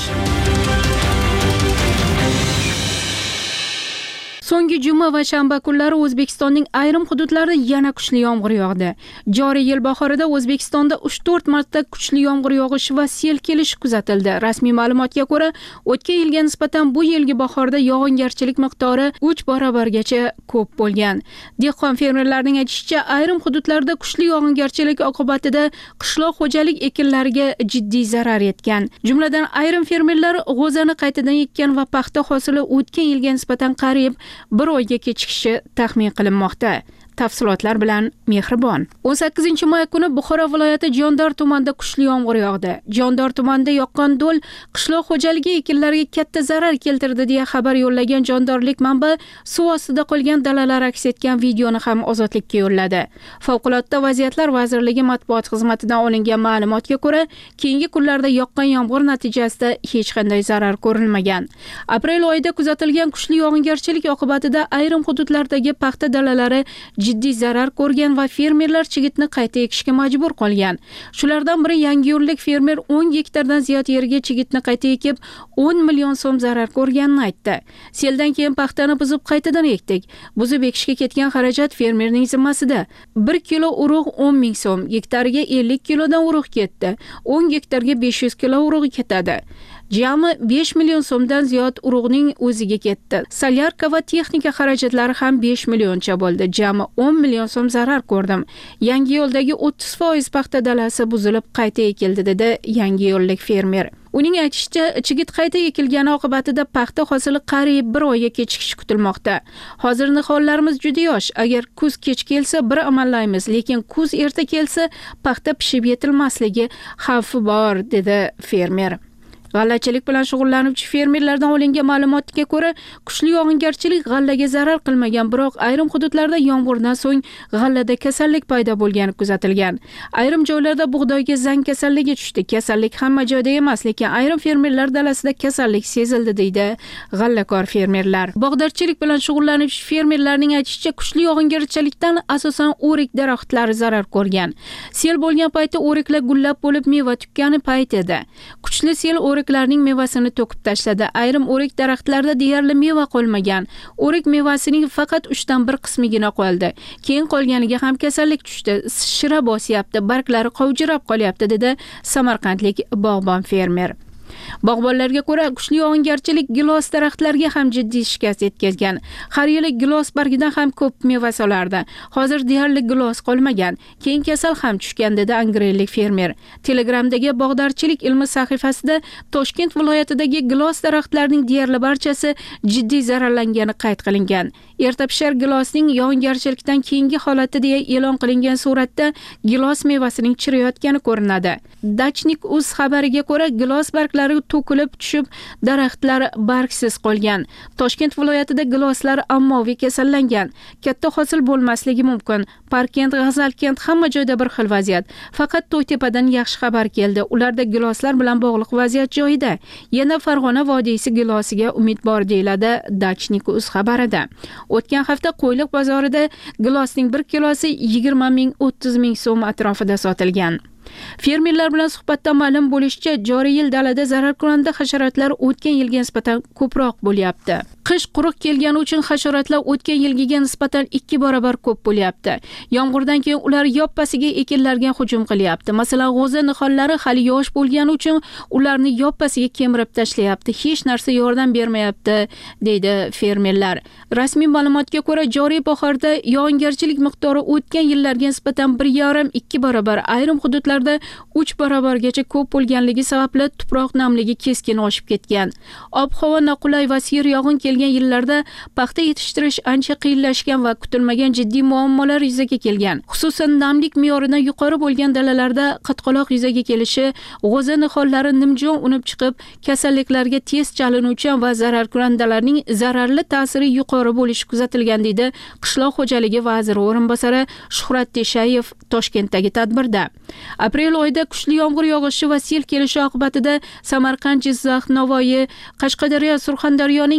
So'nggi juma va shanba kunlari O'zbekistonning ayrim hududlarida yana kuchli yomg'ir yog'di. Joriy yil bahorida O'zbekistonda uch to'rt marta kuchli yomg'ir yog'ishi va sel kelishi kuzatildi. Rasmiy ma'lumotga ko'ra, o'tgan yilga nisbatan bu yilgi bahorda yog'ingarchilik miqdori uch barobargacha ko'p bo'lgan. Dehqon fermerlarning aytishicha, ayrim hududlarda kuchli yog'ingarchilik oqibatida qishloq xo'jalik ekinlariga jiddiy zarar yetgan. Jumladan ayrim fermerlar g'o'zani qaytadan ekkan va paxta hosili o'tgan yilga nisbatan qariyb bir oyga kechikishi taxmin qilinmoqda. Tafsilotlar bilan Mehribon. o'n sakkizinchi may kuni Buxoro viloyati Jondor tumanida kuchli yomg'ir yog'di. Jondor tumanida yoqqan do'l qishloq xo'jaligi ekinlariga katta zarar keltirdi deya xabar yo'llagan jondorlik manba suv ostida qolgan dalalar aks etgan videoni ham Ozodlikka yo'lladi. Favqulodda vaziyatlar vazirligi matbuot xizmatidan olingan ma'lumotga ko'ra, keyingi kunlarda yoqqan yomg'ir natijasida hech qanday zarar ko'rilmagan. Aprel oyida kuzatilgan kuchli yog'ingarchilik oqibatida ayrim hududlardagi paxta dalalari jiddiy zarar ko'rgan va fermerlar chigitni qayta ekishga majbur qolgan. Shulardan biri Yangiyo'llik fermer o'n gektardan ziyod yerga chigitni qayta ekib o'n million so'm zarar ko'rganini aytdi. Seldan keyin paxtani buzib qaytadan ekdik. Buzib ekishga ketgan xarajat fermerning zimmasida. bir kilo urug' o'n ming so'm, gektariga ellik kilodan urug' ketdi. o'n gektarga besh yuz kilo urug' ketadi. Jami besh million so'mdan ziyod urug'ning o'ziga ketdi. Solyarka va texnika xarajatlari ham besh millioncha bo'ldi. Jami o'n million so'm zarar ko'rdim. Yangiyo'ldagi o'ttiz foiz paxta dalasi buzilib qayta ekildi, dedi Yangiyo'llik fermer. Uning aytishicha, chigit qayta ekilgani oqibatida paxta hosili qariyb bir oyga kechikish kutilmoqda. Hozir nihollarimiz juda yosh. Agar kuz kech kelsa bir amallaymiz, lekin kuz erta kelsa paxta pishib yetilmasligi xavfi bor, dedi fermer. G'allachilik bilan shug'ullanuvchi fermerlardan olingan ma'lumotga ko'ra, kuchli yog'ingarchilik g'allaga zarar qilmagan, biroq ayrim hududlarda yomg'irdan so'ng g'allada kasallik paydo bo'lgani kuzatilgan. Ayrim joylarda bug'doyga zang kasalligi tushdi. Kasallik hamma joyda emas, lekin ayrim fermerlar dalasida kasallik sezildi, deydi g'allakor fermerlar. Bog'dorchilik bilan shug'ullanuvchi fermerlarning aytishicha, kuchli yog'ingarchilikdan asosan o'rik daraxtlari zarar ko'rgan. Sel bo'lgan paytda o'riklar gullab bo'lib meva tukkani payt edi. Kuchli sel o'riklarning mevasini to'kib tashladi. Ayrim o'rik daraxtlarida deyarli meva qolmagan. O'rik mevasining faqat uchdan bir qismigina qoldi. Keyin qolganiga ham kasallik tushdi. Shira bosyapti, barglari qovjirab qolyapti, dedi samarqandlik bog'bon fermer. Bog'bonlarga ko'ra, kuchli yog'ingarchilik gilos daraxtlariga ham jiddiy shikast yetkazgan. Har yili gilos bargidan ham ko'p meva solardi. Hozir deyarli gilos qolmagan. Keyin kasal ham tushgan, dedi angrenlik fermer. Telegramdagi bog'dorchilik ilmi sahifasida Toshkent viloyatidagi gilos daraxtlarining deyarli barchasi jiddiy zararlangani qayd qilingan. Ertapishar gilosning yog'ingarchilikdan keyingi holati deya e'lon qilingan suratda gilos mevasining chiriyotgani ko'rinadi. Dachnik uz xabariga ko'ra, gilos barglari to'kilib tushib, daraxtlar bargsiz qolgan. Toshkent viloyatida giloslar ommaviy kasallangan. Katta hosil bo'lmasligi mumkin. Parkent, G'azalkent hamma joyda bir xil vaziyat. Faqat To'ytepadan yaxshi xabar keldi. Ularda giloslar bilan bog'liq vaziyat joyida. Yana Farg'ona vodiysi gilosiga umid bor, deyiladi Dachnik uz xabarida. O'tgan hafta Qo'yliq bozorida gilosning bir kilosi yigirma ming o'ttiz ming so'm atrofida sotilgan. Fermerlar bilan suhbatda ma'lum bo'lishicha, joriy yil dalada zararkunanda hasharotlar o'tgan yilga nisbatan ko'proq bo'lyapti. Qish quruq kelgani uchun hasharotlar o'tgan yilgiga nisbatan ikki barobar ko'p bo'lyapti. Yomg'irdan keyin ular yoppasiga ekinlarga hujum qilyapti. Masalan, g'o'za nihollari hali yosh bo'lgani uchun ularni yoppasiga kemirib tashlayapti. Hech narsa yordam bermayapti, deydi fermerlar. Rasmiy ma'lumotga ko'ra, joriy bahorda yog'ingarchilik miqdori o'tgan yillarga nisbatan bir yarim ikki barobar, ayrim hududlarda uch barobargacha ko'p bo'lganligi sababli tuproq namligi keskin oshib ketgan. Ob-havo noqulay va sir yog'in kelgan yillarda paxta yetishtirish ancha qiyinlashgan va kutilmagan jiddiy muammolar yuzaga kelgan. Xususan, namlik me'yoridan yuqori bo'lgan dalalarda qatqaloq yuzaga kelishi, g'o'za nihollari nimjon unib chiqib, kasalliklarga tez chalinuvchan va zararkunandalarning zararli ta'siri yuqori bo'lishi kuzatilgan, deydi Qishloq xo'jaligi vaziri o'rinbosari Shuhrat Teshayev Toshkentdagi tadbirda. Aprel oyida kuchli yomg'ir yog'ishi va sel kelishi oqibatida Samarqand, Jizzax, Navoiy, Qashqadaryo, Surxondaryoning ayrim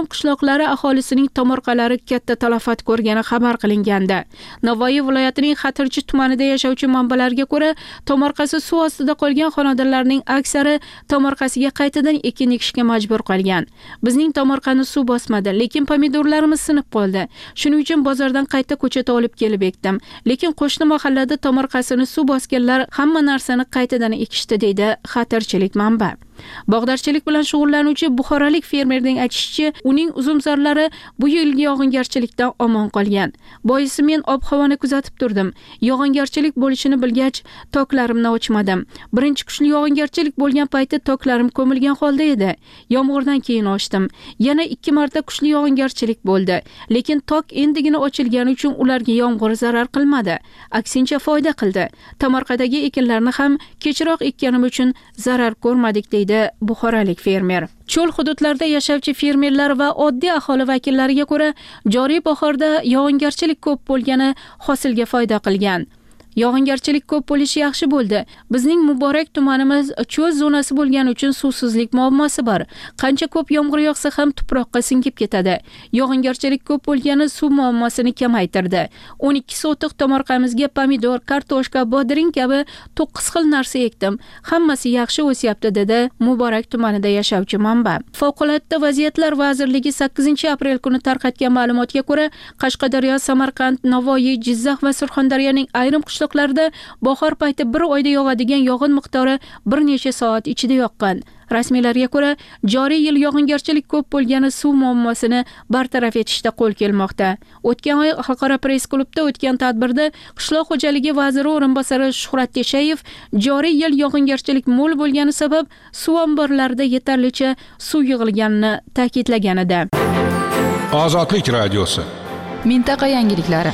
qishloqlari aholisining tomorqalari katta talafot ko'rgani xabar qilingandi. Navoiy viloyatining Xatirchi tumanida yashovchi manbalarga ko'ra, tomorqasi suv ostida qolgan xonadonlarning aksari tomorqasiga qaytadan ekin ekishga majbur qolgan. Bizning tomorqani suv bosmadi, lekin pomidorlarimiz sinib qoldi. Shuning uchun bozordan qayta ko'chat olib kelib ekdim. Lekin qo'shni mahallada tomorqasini suv bosganlar hamma narsani qaytadan ekishdi, deydi Xatirchilik manba. Bog'dorchilik bilan shug'ullanuvchi buxorolik fermerning aytishicha, uning uzumzorlari bu yilgi yog'ingarchilikdan omon qolgan. Boisi men ob-havoni kuzatib turdim. Yog'ingarchilik bo'lishini bilgach, toklarimni ochmadim. Birinchi kuchli yog'ingarchilik bo'lgan payti toklarim ko'milgan holda edi. Yomg'irdan keyin ochdim. Yana ikki marta kuchli yog'ingarchilik bo'ldi. Lekin tok endigina ochilgani uchun ularga yomg'ir zarar qilmadi. Aksincha foyda qildi. Tomorqadagi ekinlarni ham kechroq ekkanim uchun zarar ko'rmadik, deydi buxorolik fermer. Cho'l hududlarda yashovchi fermerlar va oddiy aholi vakillariga ko'ra, joriy bahorda yog'ingarchilik ko'p bo'lgani hosilga foyda qilgan. Yog'ingarchilik ko'p bo'lishi yaxshi bo'ldi. Bizning Muborak tumanimiz cho'l zonasi bo'lgani uchun suvsizlik muammosi bor. Qancha ko'p yomg'ir yog'sa ham tuproqqa singib ketadi. Yog'ingarchilik ko'p bo'lgani suv muammosini kamaytirdi. o'n ikki sotiq tomorqamizga pomidor, kartoshka, bodring kabi to'qqiz xil narsa ekdim. Hammasi yaxshi o'syapti, dedi Muborak tumanida yashovchi manba. Favqulodda vaziyatlar vazirligi sakkizinchi aprel kuni tarqatgan ma'lumotga ko'ra, Qashqadaryo, Samarqand, Navoiy, Jizzax va Surxondaryoning ayrim qishloqlarda bahor payti bir oyda yog'adigan yog'in miqdori bir necha soat ichida yoqqan. Rasmiylarga ko'ra, joriy yil yog'ingarchilik ko'p bo'lgani suv muammosini bartaraf etishda qo'l kelmoqda. O'tgan oy xalqaro press klubda o'tgan tadbirda qishloq xo'jaligi vaziri o'rinbosari Shuhrat Teshayev joriy yil yog'ingarchilik mo'l bo'lgani sabab suv omborlarida yetarlicha suv yig'ilganini ta'kidlagan edi. Ozodlik radiosi. Mintaqa yangiliklari.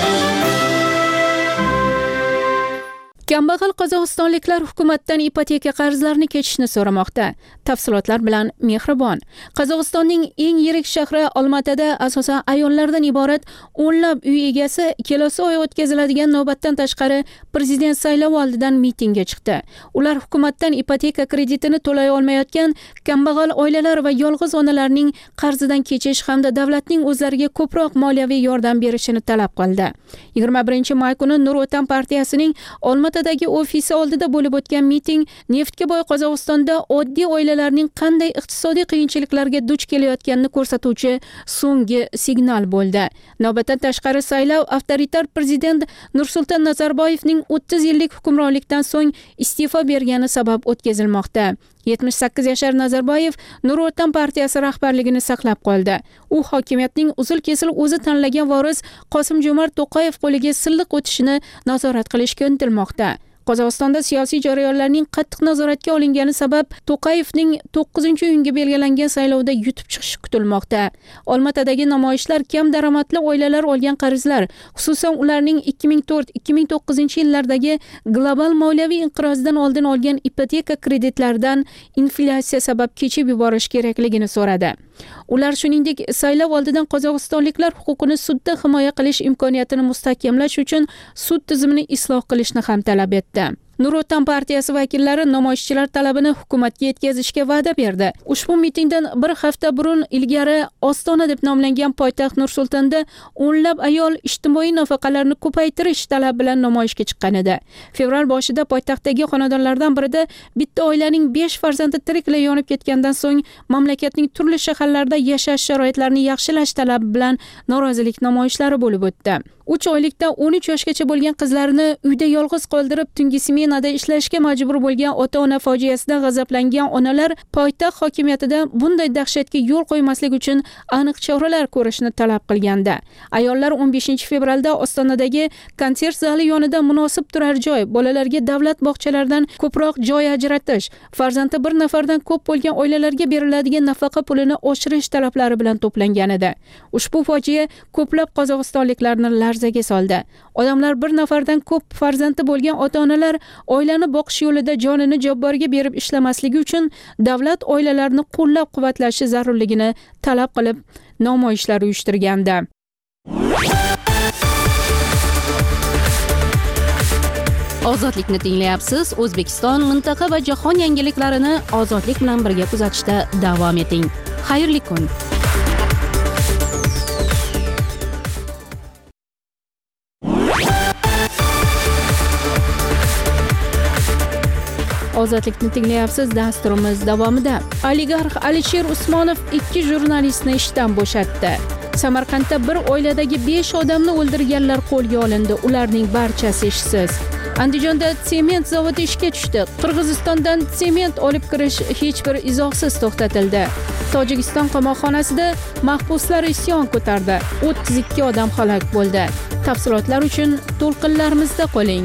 Kambag'al qozog'istonliklar hukumatdan ipoteka qarzlarini kechishni so'ramoqda. Tafsilotlar bilan Mehribon. Qozog'istonning eng yirik shahri Olmaotada asosan ayollardan iborat o'nlab uy egasi kelasi oy o'tkaziladigan navbatdan tashqari prezident saylovi oldidan mitingga chiqdi. Ular hukumatdan ipoteka kreditini to'lay olmayotgan kambag'al oilalar va yolg'iz onalarning qarzidan kechish hamda davlatning o'zlariga ko'proq moliyaviy yordam berishini talab qildi. yigirma birinchi may kuni Nur Otan partiyasining Olmaota dagi ofisi oldida bo'lib o'tgan miting neftga boy Qozog'istonda oddiy oilalarning qanday iqtisodiy qiyinchiliklarga duch kelayotganini ko'rsatuvchi so'nggi signal bo'ldi. Navbatdan tashqari saylov avtoritar prezident Nursulton Nazarboyevning o'ttiz yillik hukmronlikdan so'ng iste'fo bergani sabab o'tkazilmoqda. yetmish sakkiz yashar Nazarboyev Nur Otan partiyasi rahbarligini saqlab qoldi. U hokimiyatning uzil-kesil o'zi tanlagan voris Qosim-Jo'mart To'qayev qo'liga silliq o'tishini nazorat qilishga intilmoqda. Qozog'istonda siyosiy jarayonlarning qattiq nazoratga olingani sabab To'qayevning to'qqizinchi o'yinga belgilangan saylovda yutib chiqishi kutilmoqda. Olmaotadagi namoyishlar kam daromadli oilalar olgan qarzlar, xususan ularning ikki ming to'rt ikki ming to'qqizinchi yillardagi global moliyaviy inqirozdan oldin olgan ipoteka kreditlaridan inflyatsiya sabab kechib yuborish kerakligini so'radi. Ular shuningdek saylov oldidan qozog'istonliklar huquqini sudda himoya qilish imkoniyatini mustahkamlash uchun sud tizimini isloh qilishni ham talab etdi. Nur Otan partiyasi vakillari namoyishchilar talabini hukumatga yetkazishga va'da berdi. Ushbu mitingdan bir hafta burun ilgari Ostona deb nomlangan poytaxt Nur-Sultonda o'nlab ayol ijtimoiy nafaqalarni ko'paytirish talabi bilan namoyishga chiqqan edi. Fevral boshida poytaxtdagi xonadonlardan birida bitta oilaning besh farzandi tiriklay yonib ketgandan so'ng mamlakatning turli shaharlarida yashash sharoitlarini yaxshilash talabi bilan norozilik namoyishlari bo'lib o'tdi. uch oylikdan o'n uch yoshgacha bo'lgan qizlarini uyda yolg'iz qoldirib tungi smenada ishlashga majbur bo'lgan ota-ona fojiasidan g'azablangan onalar poytaxt hokimiyatidan bunday dahshatga yo'l qo'ymaslik uchun aniq choralar ko'rishni talab qilganda. Ayollar o'n beshinchi fevralda Ostonadagi konsert zali yonida munosib turar joy, bolalarga davlat bog'chalaridan ko'proq joy ajratish, farzandi bir nafardan ko'p bo'lgan oilalarga beriladigan nafaqa pulini oshirish talablari bilan to'plangan edi. Ushbu fojia ko'plab qozog'istonliklarni larzaga soldi. Odamlar bir nafardan ko'p farzandi bo'lgan ota-onalar oilani boqish yo'lida jonini jabborga berib ishlamasligi uchun davlat oilalarni qo'llab-quvvatlashi zarurligini talab qilib namoyishlar uyushtirgandi. Ozodlikni tinglayapsiz. O'zbekiston, mintaqa va jahon yangiliklarini ozodlik bilan birga kuzatishda davom eting. Xayrli kun. Ozodlikni tinglayapsiz. Dasturimiz davomida oligarx Alisher Usmonov ikki jurnalistni ishdan bo'shatdi. Samarqandda bir oiladagi besh odamni o'ldirganlar qo'lga olindi. Ularning barchasi ishsiz. Andijonda sement zavodi ishga tushdi. Qirg'izistondan sement olib kirish hech bir izohsiz to'xtatildi. Tojikiston qamoqxonasida mahbuslar isyon ko'tardi. o'ttiz ikki odam halok bo'ldi. Tafsilotlar uchun to'lqinlarimizda qoling.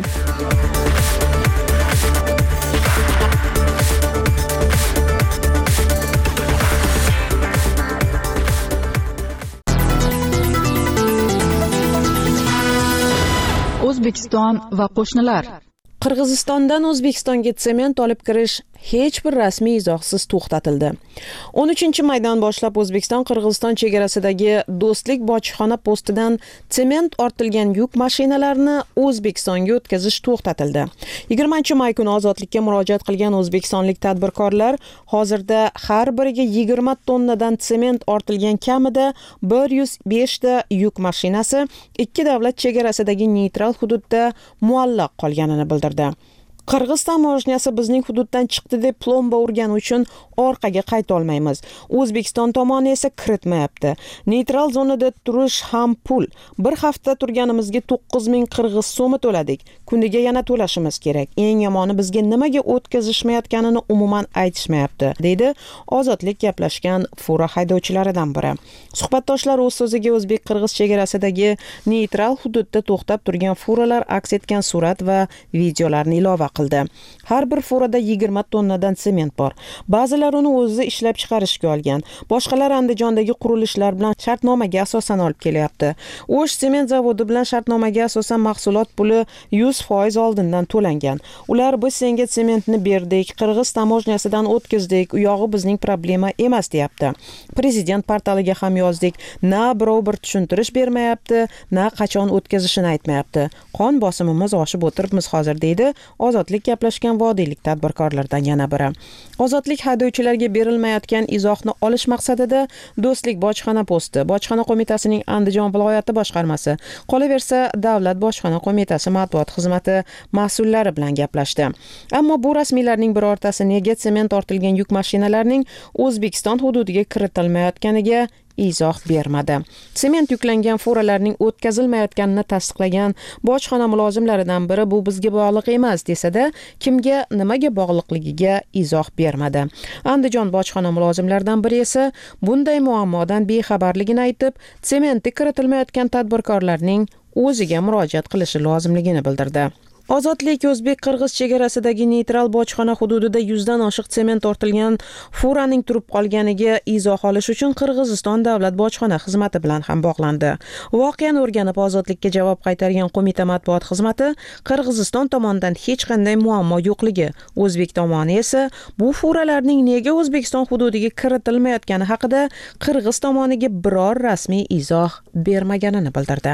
O'zbekiston va qo'shnilar. Qirg'izistondan O'zbekistonga sement olib kirish hech bir rasmiy izohsiz to'xtatildi. o'n uchinchi maydan boshlab O'zbekiston Qirg'iziston chegarasidagi Do'stlik bojxona postidan sement ortilgan yuk mashinalarini O'zbekistonga o'tkazish to'xtatildi. yigirmanchi may kuni ozodlikka murojaat qilgan o'zbekistonlik tadbirkorlar hozirda har biriga yigirma tonnadan sement ortilgan kamida bir yuz besh ta yuk mashinasi ikki davlat chegarasidagi neytral hududda muallaq qolganini bildirdi. Qirg'iz tamojnyasi bizning hududdan chiqdi deb plomba urgani uchun orqaga qayta olmaymiz. O'zbekiston tomoni esa kiritmayapti. Neytral zonada turish ham pul. Bir hafta turganimizga to'qqiz ming qirg'iz so'mi to'ladik. Kuniga yana to'lashimiz kerak. Eng yomoni bizga nimaga o'tkazishmayotganini umuman aytishmayapti, deydi Ozodlik gaplashgan fura haydovchilaridan biri. Suhbatdoshlar o'z so'ziga o'zbek-qirg'iz chegarasidagi neytral hududda to'xtab turgan furalar aks etgan surat va videolarni ilova qildi. Har bir furada yigirma tonnadan sement bor. Ba'zilar uni o'zi ishlab chiqarishga olgan. Boshqalar Andijondagi qurilishlar bilan shartnomaga asosan olib kelyapti. O'sh sement zavodi bilan shartnomaga asosan mahsulot puli yuz foiz oldindan to'langan. Ular biz senga sementni berdik, Qirg'iz tamojnyasidan o'tkazdik, u yog'i bizning problema emas deyapti. Prezident portaliga ham yozdik. Na birov bir tushuntirish bermayapti, na qachon o'tkazishini aytmayapti. Qon bosimimiz oshib o'tiribmiz hozir, deydi Ozodlik gaplashgan vodiylik tadbirkorlardan yana biri. Ozodlik haydovchilarga berilmayotgan izohni olish maqsadida Do'stlik bojxona posti, bojxona qo'mitasining Andijon viloyati boshqarmasi, qolaversa Davlat bojxona qo'mitasi matbuot xizmati mas'ullari bilan gaplashdi. Ammo bu rasmiylarning birortasi nega sement ortilgan yuk mashinalarining O'zbekiston hududiga kiritilmayotganiga izoh bermadi. Sement yuklangan furalarning o'tkazilmayotganini tasdiqlagan bojxona mulozimlaridan biri bu bizga bog'liq emas desa-da, kimga nimaga bog'liqligiga izoh bermadi. Andijon bojxona mulozimlaridan biri esa bunday muammodan bexabarligini aytib, sementga kiritilmayotgan tadbirkorlarning o'ziga murojaat qilishi lozimligini bildirdi. Ozodlik o'zbek-qirg'iz chegarasidagi neytral bojxona hududida yuzdan oshiq sement ortilgan furaning turib qolganiga izoh olish uchun Qirg'iziston davlat bojxona xizmati bilan ham bog'landi. Voqeani o'rganib Ozodlikka javob qaytargan qo'mita matbuot xizmati Qirg'iziston tomonidan hech qanday muammo yo'qligi, o'zbek tomoni esa bu furalarning nega O'zbekiston hududiga kiritilmayotgani haqida Qirg'iz tomoniga biror rasmiy izoh bermaganini bildirdi.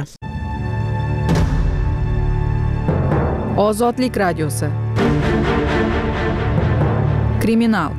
Ozodlik radiosi. Kriminal.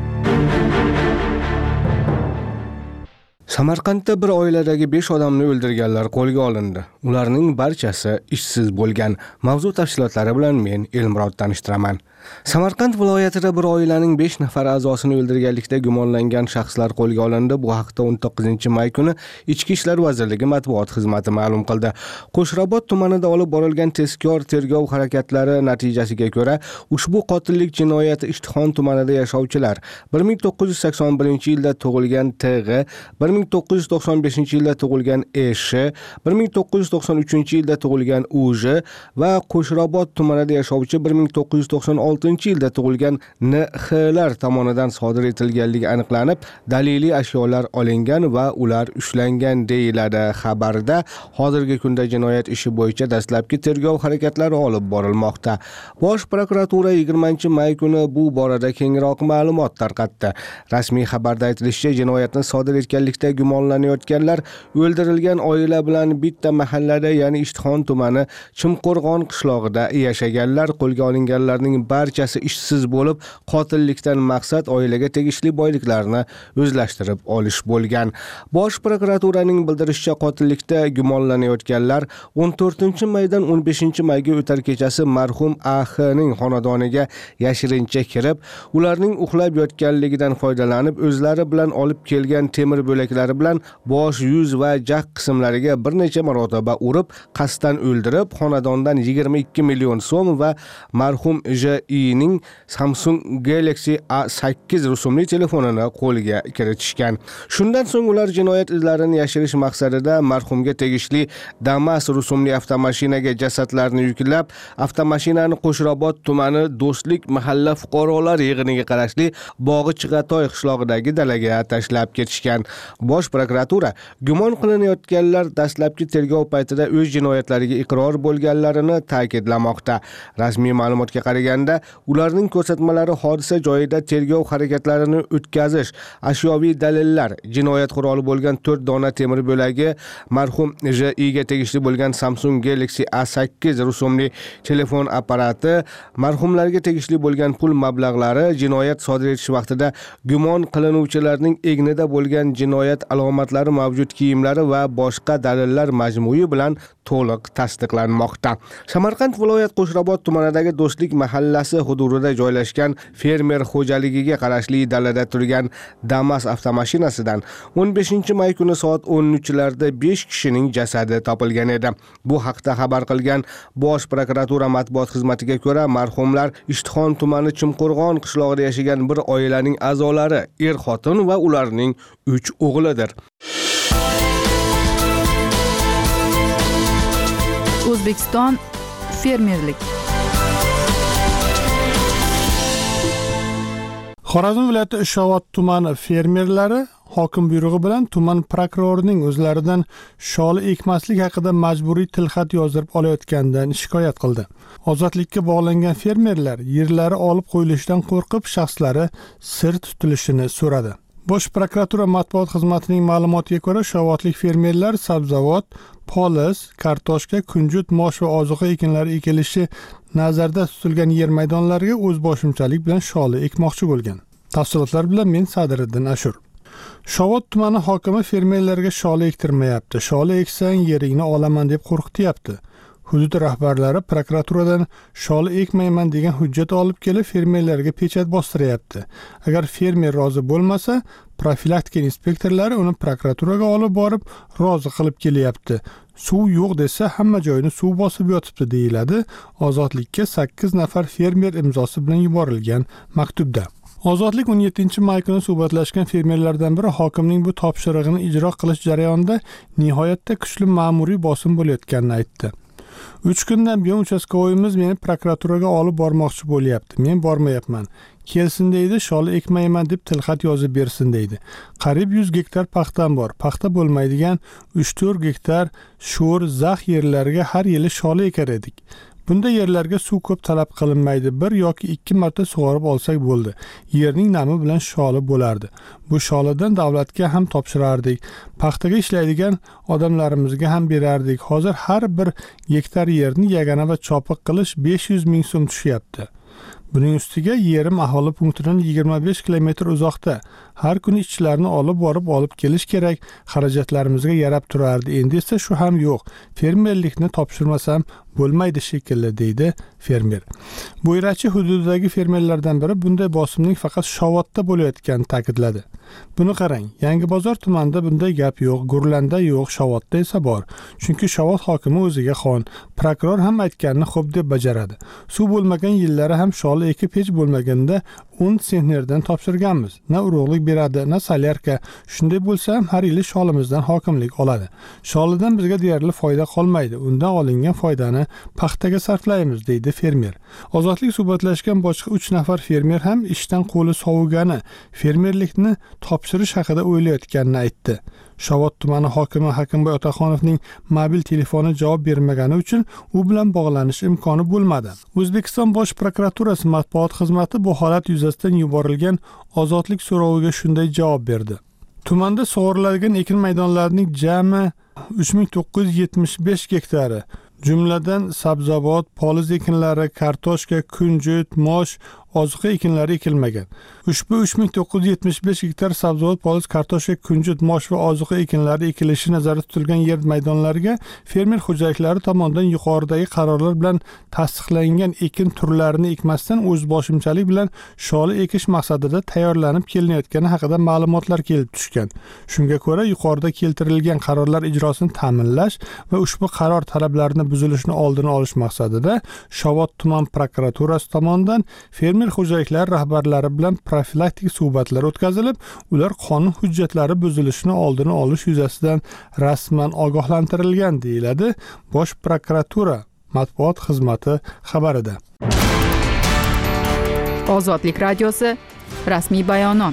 Samarqandda bir oiladagi besh odamni o'ldirganlar qo'lga olindi. Ularning barchasi ishsiz bo'lgan. Mavzu tafsilotlari bilan men Elmurod tanishtiraman. Samarqand viloyatida bir oilaning besh nafar a'zosini o'ldirganlikda gumonlangan shaxslar qo'lga olindi. Bu haqda o'n to'qqizinchi may kuni Ichki ishlar vazirligi matbuot xizmati ma'lum qildi. Qo'shrabot tumanida olib borilgan tezkor tergov harakatlari natijasiga ko'ra ushbu qotillik jinoyati Ishtixon tumanida yashovchilar bir ming to'qqiz yuz sakson birinchi yilda tug'ilgan T G, bir ming to'qqiz yuz to'qson beshinchi yilda tug'ilgan E Sh, bir ming to'qqiz yuz to'qson uchinchi yilda tug'ilgan U J va Qo'shrabot tumanida yashovchi bir ming to'qqiz yuz to'qson oltinchi yilda tug'ilgan N X lar tomonidan sodir etilganligi aniqlanib, daliliy ashyolar olingan va ular ushlangan deyiladi xabarda. Hozirgi kunda jinoyat ishi bo'yicha dastlabki tergov harakatlari olib borilmoqda. Bosh prokuratura yigirmanchi may kuni bu borada kengroq ma'lumot tarqatdi. Rasmiy xabarda aytilishicha, jinoyatni sodir etganlikda gumonlanayotganlar o'ldirilgan oila bilan bitta mahalla mahallada, ya'ni Ishtixon tumani Chimqo'rg'on qishlog'ida yashaganlar qo'lga olinganlarning barchasi ishsiz bo'lib, qotillikdan maqsad oilaga tegishli boyliklarni o'zlashtirib olish bo'lgan. Bosh prokuraturaning bildirishicha, qotillikda gumonlanayotganlar o'n to'rtinchi maydan o'n beshinchi mayga o'tar kechasi marhum A H ning xonadoniga yashirincha kirib, ularning uxlab yotganligidan foydalanib, o'zlari bilan olib kelgan temir bo'laklari bilan bosh, yuz va jag qismlariga bir necha marotaba urib, qasddan o'ldirib, xonadondan yigirma ikki million so'm va marhum J I ning Samsung Galaxy A sakkiz rusumli telefonini qo'lga kiritishgan. Shundan so'ng ular jinoyat izlarini yashirish maqsadida marhumga tegishli Damas rusumli avtomashinaga jasadlarni yuklab, avtomashinani Qo'shrobod tumani Do'stlik mahalla fuqarolar yig'iniga qarashli Bog'i Chig'atoy qishlog'idagi dalaga tashlab ketishgan. Bosh prokuratura gumon qilinayotganlar dastlabki tergov paytida o'z jinoyatlariga iqror bo'lganlarini ta'kidlamoqda. Rasmiy ma'lumotga qaraganda, ularning ko'rsatmalari hodisa joyida tergov harakatlarini o'tkazish, ashyoviy dalillar, jinoyat quroli bo'lgan to'rt dona temir bo'lagi, marhum J I ga tegishli bo'lgan Samsung Galaxy A sakkiz rusumli telefon apparati, marhumlarga tegishli bo'lgan pul mablag'lari, jinoyat sodir etish vaqtida gumon qilinuvchilarning egnida bo'lgan jinoyat alomatlari mavjud kiyimlari va boshqa dalillar majmui bilan to'liq tasdiqlanmoqda. Samarqand viloyat Qo'shrobod tumanidagi Do'stlik mahallasi hududida joylashgan fermer xo'jaligiga qarashli dalada turgan Damas avtomashinasidan o'n beshinchi may kuni soat o'n uchlarda besh kishining jasadi topilgan edi. Bu haqda xabar qilgan Bosh prokuratura matbuot xizmatiga ko'ra, marhumlar Ishtixon tumani Chimqo'rg'on qishlog'ida yashagan bir oilaning a'zolari, er-xotin va ularning uch o'g'lidir. O'zbekiston fermerlik. Xorazm viloyati Ishobod tumani fermerlari hokim buyrug'i bilan tuman prokurorining o'zlaridan sholi ekmaslik haqida majburiy tilxat yozdirib olayotganidan shikoyat qildi. Ozodlikka bog'langan fermerlar yerlari olib qo'yilishidan qo'rqib, shaxslari sir tutilishini so'radi. Bosh prokuratura matbuot xizmatining ma'lumotiga ko'ra, Shovotlik fermerlar sabzavot, polis, kartoshka, kunjut, mosh va ozuqa ekinlari ekilishi nazarda tutilgan yer maydonlariga o'z boshimchalik bilan sholi ekmoqchi bo'lgan. Tafsilotlar bilan men Sadiriddin Ashur. Shovot tumani hokimi fermerlarga sholi ektirmayapti. Sholi eksang yeringni olaman deb qo'rqityapti. Hudud rahbarlari prokuraturadan sholi ekmayman degan hujjat olib kelib fermerlarga pechat bostiryapti. Agar fermer rozi bo'lmasa, profilaktika inspektorlari uni prokuraturaga olib borib rozi qilib kelyapti. Suv yo'q desa hamma joyni suv bosib yotibdi deyiladi Ozodlikka sakkiz nafar fermer imzosi bilan yuborilgan maktubda. Ozodlik o'n yettinchi may kuni suhbatlashgan fermerlardan biri hokimning bu topshirig'ini ijro qilish jarayonida nihoyatda kuchli ma'muriy bosim bo'layotganini aytdi. uch kundan buyon uchastkovoyimiz meni prokuraturaga olib bormoqchi bo'lyapti. Men bormayapman. Kelsin deydi, sholi ekmayman deb tilxat yozib bersin deydi. Qariyb yuz gektar paxtam bor. Paxta bo'lmaydigan uch to'rt gektar sho'r, zax yerlarga har yili sholi ekar edik. Bunda yerlarga suv ko'p talab qilinmaydi. Bir yoki ikki marta sug'orib olsak bo'ldi. Yerning nami bilan sholi bo'lardi. Bu sholidan davlatga ham topshirardik. Paxtaga ishlaydigan odamlarimizga ham berardik. Hozir har bir gektar yerni yagana va chopiq qilish besh yuz ming so'm tushyapti. Buning ustiga yerim aholi punktidan yigirma besh kilometr uzoqda. Har kuni ishchilarni olib borib olib kelish kerak. Xarajatlarimizga yarab turardi. Endi esa shu ham yo'q. Fermerlikni topshirmasam bo'lmaydi shekilli deydi fermer. Bo'yrachi hududidagi fermerlardan biri bunday bosimning faqat Shovotda bo'layotganini ta'kidladi. Buni qarang, Yangibozor tumanida bunday gap yo'q, Gurlanda yo'q, Shovotda esa bor. Chunki Shovot hokimi o'ziga xon, prokuror ham aytganini xo'p deb bajaradi. Suv bo'lmagan yillari ham sholi ekib hech bo'lmaganda o'n sentnerdan topshirganmiz. Na urug'lik beradi, na solyarka. Shunday bo'lsa ham har yili sholimizdan hokimlik oladi. Sholidan bizga deyarli foyda qolmaydi. Undan olingan foydani paxtaga sarflaymiz deydi fermer. Ozodlik suhbatlashgan boshqa uch nafar fermer ham ishdan qo'li sovugani, fermerlikni topshirish haqida o'ylayotganini aytdi. Shovot tumani hokimi Hakimboy Otaxonovning mobil telefoni javob bermagani uchun u bilan bog'lanish imkoni bo'lmadi. O'zbekiston Bosh prokuraturasi matbuot xizmati bu holat yuzasidan yuborilgan ozodlik so'roviga shunday javob berdi. Tumanda sug'oriladigan ekin maydonlarining jami uch ming to'qqiz yuz yetmish besh gektari, jumladan sabzavot, poliz ekinlari, kartoshka, kunjut, mosh, ozuqa ekinlari ekilmagan. Ushbu uch ming to'qqiz yuz yetmish besh gektar sabzavot, poliz, kartoshka, kunjut, mosh va ozuqa ekinlari ekilishi nazarda tutilgan yer maydonlariga fermer xo'jaliklari tomonidan yuqoridagi qarorlar bilan tasdiqlangan ekin turlarini ekmasdan o'zboshimchalik bilan sholi ekish maqsadida tayyorlanib kelinayotgani haqida ma'lumotlar kelib tushgan. Shunga ko'ra, yuqorida keltirilgan qarorlar ijrosini ta'minlash va ushbu qaror talablarini buzilishini oldini olish maqsadida Shovot tuman prokuraturasi tomonidan fermer xo'jaliklari rahbarlari bilan profilaktik suhbatlar o'tkazilib, ular qonun hujjatlari buzilishini oldini olish yuzasidan rasman ogohlantirilgan, deyiladi Bosh prokuratura matbuot xizmati xabarida. Ozodlik radiosi rasmiy bayonot.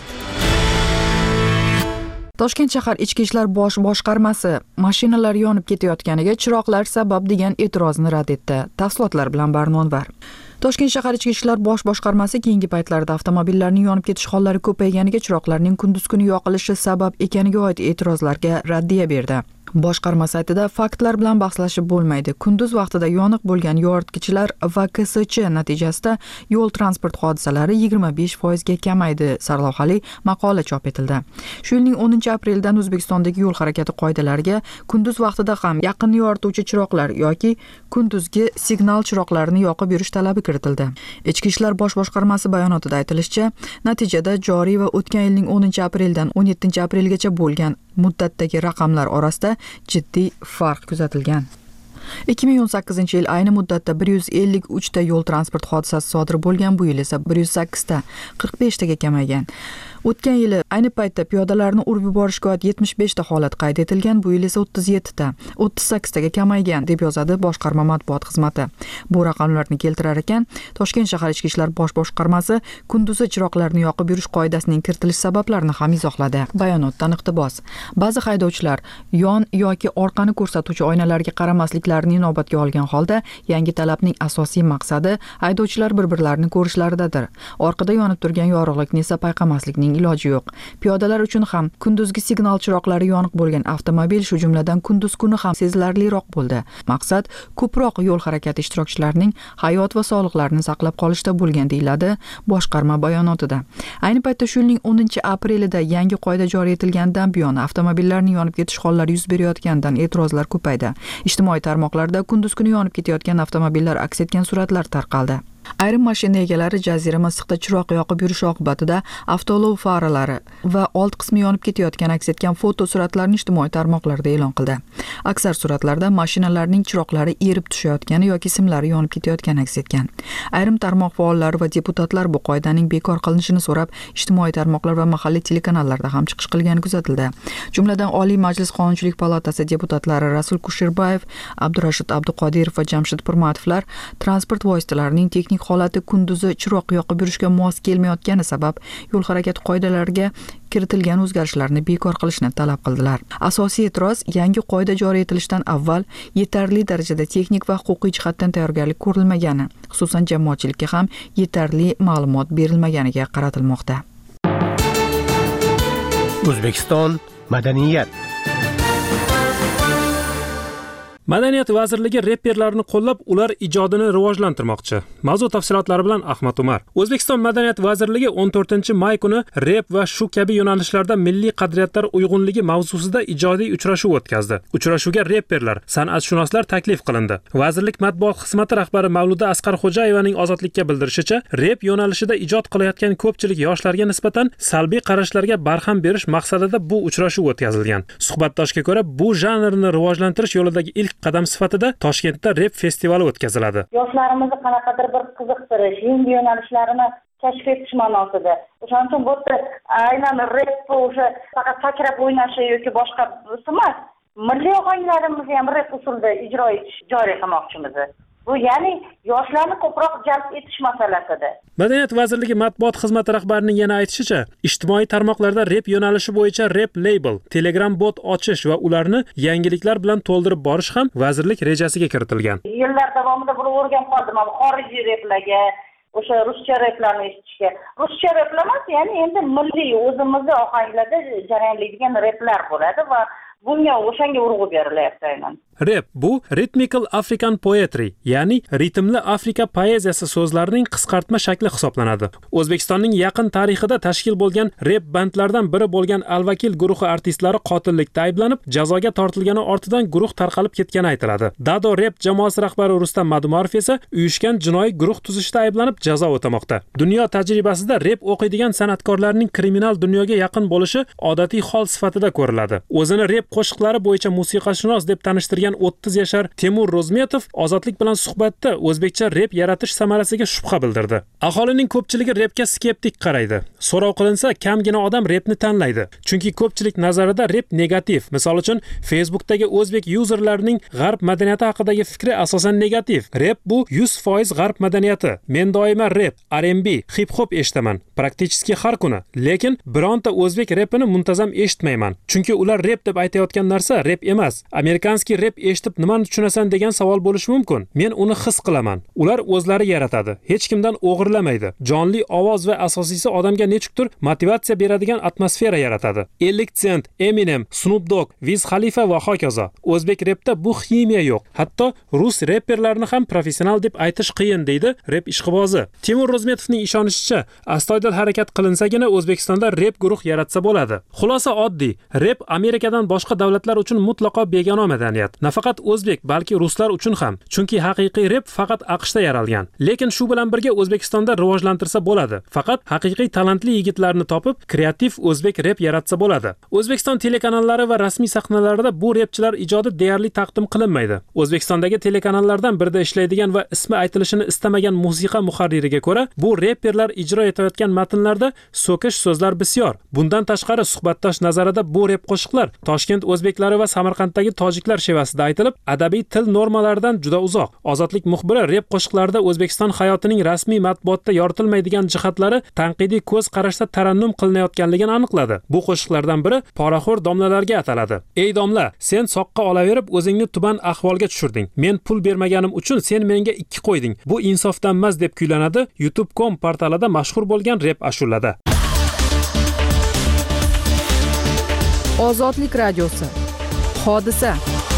Toshkent shahar ichki ishlar bosh boshqarmasi mashinalar yonib ketayotganiga chiroqlar sabab degan e'tirozni rad etdi. Tafsilotlar bilan Barnonvar. Toshkent shahar ichki ishlar bosh boshqarmasi keyingi paytlarda avtomobillarning yonib ketish hollari ko'payganiga chiroqlarning kunduz kuni yoqilishi sabab ekaniga oid e'tirozlarga raddiya berdi. Boshqarma saytida faktlar bilan bahslashib bo'lmaydi. Kunduz vaqtida yoniq bo'lgan yoritgichlar va K S Ch natijasida yo'l transport hodisalari yigirma besh foizga kamaydi sarlavhali maqola chop etildi. Shu yilning o'ninchi apreldan O'zbekistondagi yo'l harakati qoidalariga kunduz vaqtida ham yaqin yorituvchi chiroqlar yoki kunduzgi signal chiroqlarini yoqib yurish talabi kiritildi. Ichki ishlar bosh boshqarmasi bayonotida aytilishicha, natijada joriy va o'tgan yilning o'ninchi apreldan o'n yettinchi aprelgacha bo'lgan muddatdagi raqamlar orasida jiddiy farq kuzatilgan. ikki ming o'n sakkizinchi yil ayni muddatda bir yuz ellik uch ta yo'l transport hodisasi sodir bo'lgan, bu yil esa bir yuz sakkiz ta, qirq besh taga kamaygan. O'tgan yili ayni paytda piyodalarni urib yuborishga oid yetmish besh ta holat qayd etilgan, bu yil esa o'ttiz yetti ta, o'ttiz sakkiz taga kamaygan, deb yozadi boshqarma matbuot xizmati. Bu raqamlarni keltirar ekan, Toshkent shahar ichki ishlar bosh boshqarmasi kunduzi chiroqlarni yoqib yurish qoidasining kiritilish sabablarini ham izohladi. Bayonotdan iqtibos. Ba'zi haydovchilar yon yoki orqani ko'rsatuvchi oynalarga qaramasliklarini inobatga olgan holda, yangi talabning asosiy maqsadi haydovchilar bir-birlarini ko'rishlaridadir. Orqada yonib turgan yorug'likni esa payqamaslikning iloji yo'q. Piyodalar uchun ham kunduzgi signal chiroqlari yoniq bo'lgan avtomobil shu jumladan kunduz kuni ham sezilarliroq bo'ldi. Maqsad ko'proq yo'l harakati ishtirokchilarining hayot va sog'liqlarini saqlab qolishda bo'lgan, deyiladi boshqarma bayonotida. Ayni paytda shu yilning o'ninchi aprelida yangi qoida joriy etilgandan buyon avtomobillarning yonib ketish hollari yuz berayotganidan e'tirozlar ko'paydi. Ijtimoiy tarmoqlarda kunduz kuni yonib ketayotgan avtomobillar aks etgan suratlar tarqaldi. Ayrim mashina egalari jazirama issiqda chiroq yoqib yurish oqibatida avtoolov faralari va old qismi yonib ketayotgan aks etgan foto suratlarni ijtimoiy tarmoqlarda e'lon qildi. Aksar suratlarda mashinalarning chiroqlari erib tushayotgani yoki simlari yonib ketayotgani aks etgan. Ayrim tarmoq faollari va deputatlar bu qoidaning bekor qilinishini so'rab, ijtimoiy tarmoqlar va mahalliy telekanallarda ham chiqish qilgani kuzatildi. Jumladan Oliy Majlis Qonunchilik palatasi deputatlari Rasul Kusherbayev, Abdurashid Abduqodirov va Jamshid Purmatovlar transport vositalarining texnik holati kunduzi chiroq yoqib yurishga mos kelmayotgani sabab yo'l harakati qoidalariga kiritilgan o'zgarishlarni bekor qilishni talab qildilar. Asosiy e'tiroz yangi qoida joriy etilishidan avval yetarli darajada texnik va huquqiy jihatdan tayyorgarlik ko'rilmagani, xususan jamoatchilikka ham yetarli ma'lumot berilmaganiga qaratilmoqda. O'zbekiston madaniyat. Madaniyat vazirligi reperlarni qo'llab, ular ijodini rivojlantirmoqchi. Mavzu tafsilotlari bilan Ahmad Umar. O'zbekiston Madaniyat vazirligi o'n to'rtinchi may kuni rep va shu kabi yo'nalishlarda milliy qadriyatlar uyg'unligi mavzusida ijodiy uchrashuv o'tkazdi. Uchrashuvga reperlar, san'atshunoslar taklif qilindi. Vazirlik matbuot xizmati rahbari Mavluda Asqarxo'jayevaning Ozodlikka bildirishicha, rep yo'nalishida ijod qilayotgan ko'pchilik yoshlarga nisbatan salbiy qarashlarga barham berish maqsadida bu uchrashuv o'tkazilgan. Suhbatdoshga ko'ra, bu janrni rivojlantirish yo'lidagi ilk qadam sifatida Toshkentda rep festivali o'tkaziladi. Yoshlarimizni qanaqadir bir qiziqtirish, yangi yo'nalishlarini kashf etish ma'nosida. O'shaning uchun bu aynan rep o'sha faqat sakrab o'ynashi yoki boshqa emas, milliy ohanglarimizni ham rep usulida ijro etish joriy qilmoqchimiz. Bu ya'ni yoshlarni ko'proq jalb etish masalasida. Madaniyat vazirligi matbuot xizmati rahbarining yana aytishicha, ijtimoiy tarmoqlarda rep yo'nalishi bo'yicha rep label, Telegram bot ochish va ularni yangiliklar bilan to'ldirib borish ham vazirlik rejasiga kiritilgan. Yillar davomida buni o'rganib qoldim, xorijiy replarga, o'sha ruscha replarni eshitishga. Ruscha replar emas, ya'ni endi milliy o'zimizning ohanglarda jarayonlaydigan replar bo'ladi va bunga o'shanga urg'u berilyapti aynan. Rap bu Rhythmical African Poetry, ya'ni ritmli Afrika poeziyasi so'zlarining qisqartma shakli hisoblanadi. O'zbekistonning yaqin tarixida tashkil bo'lgan rap bandlardan biri bo'lgan Al-Vakil guruhi artistlari qotillikda ayblanib, jazoga tortilgani ortidan guruh tarqalib ketgani aytiladi. Dado rap jamoasi rahbari Rustam Madumarov esa uyushgan jinoiy guruh tuzishda ayblanib jazo o'tamoqda. Dunyo tajribasida rap o'qiydigan san'atkorlarning kriminal dunyoga yaqin bo'lishi odatiy hol sifatida ko'riladi. O'zini rap qo'shiqlari bo'yicha musiqashunos deb tanishtirgan o'ttiz yashar Temur Rozmetov Ozodlik bilan suhbatda o'zbekcha rep yaratish samarasiga shubha bildirdi. Aholining ko'pchiligi repga skeptik qaraydi. So'rov qilinsa, kamgina odam repni tanlaydi. Chunki ko'pchilik nazarida rep negativ. Misol uchun, Facebookdagi o'zbek yuzerlarining g'arb madaniyati haqidagi fikri asosan negativ. Rep bu yuz foiz g'arb madaniyati. Men doimo rep, R and B, hip-hop eshitaman, praktiski har kuni. Lekin bironta o'zbek repini muntazam eshitmayman. Chunki ular rep deb aytayotgan narsa rep emas. Amerikanskiy rep eshitib nimani tushunasan degan savol bo'lishi mumkin. Men uni his qilaman. Ular o'zlari yaratadi. Hech kimdan o'g'irlamaydi. Jonli ovoz va asosiysi odamga nechukdir motivatsiya beradigan atmosfera yaratadi. ellik Cent, Eminem, Snoop Dogg, Wiz Khalifa va hokazo. O'zbek repda bu ximiya yo'q. Hatto rus reperlarni ham professional deb aytish qiyin deydi rep ishqibozi. Temur Rozmetovning ishonishicha, astoydil harakat qilinsagina O'zbekistonda rep guruh yaratsa bo'ladi. Xulosa oddiy. Rep Amerikadan boshqa davlatlar uchun mutlaqo begona madaniyat. Nafaqat o'zbek, balki ruslar uchun ham. Chunki haqiqiy rep faqat AQShda yaralgan. Lekin shu bilan birga O'zbekistonda rivojlantirsa bo'ladi. Faqat haqiqiy talantli yigitlarni topib, kreativ o'zbek rep yaratsa bo'ladi. O'zbekiston telekanallari va rasmiy sahnalarida bu repchilar ijodi deyarli taqdim qilinmaydi. O'zbekistondagi telekanallardan birida ishlaydigan va ismi aytilishini istamagan musiqa muharririga ko'ra, bu reperlar ijro etayotgan matnlarda so'kish so'zlar bisyor. Bundan tashqari suhbatdosh nazarida bu rep qo'shiqlar Toshkent o'zbeklari va Samarqanddagi tojiklar shevasida aytilib, adabiy til normalaridan juda uzoq. Ozodlik muxbiri rep qo'shiqlarida O'zbekiston hayotining rasmiy matbuotda yoritilmaydigan jihatlari tanqidiy ko'z qarashda tarannum qilinayotganligini aniqladi. Bu qo'shiqlardan biri poraxo'r domlalarga ataladi. Ey domla, sen soqqa olaverib o'zingni tuban ahvolga tushirding. Men pul bermaganim uchun sen menga ikki qo'yding. Bu insofdan emas deb kuylanadi YouTube dot com portalida mashhur bo'lgan rep ashulada. Ozodlik radiosi. Hodisa.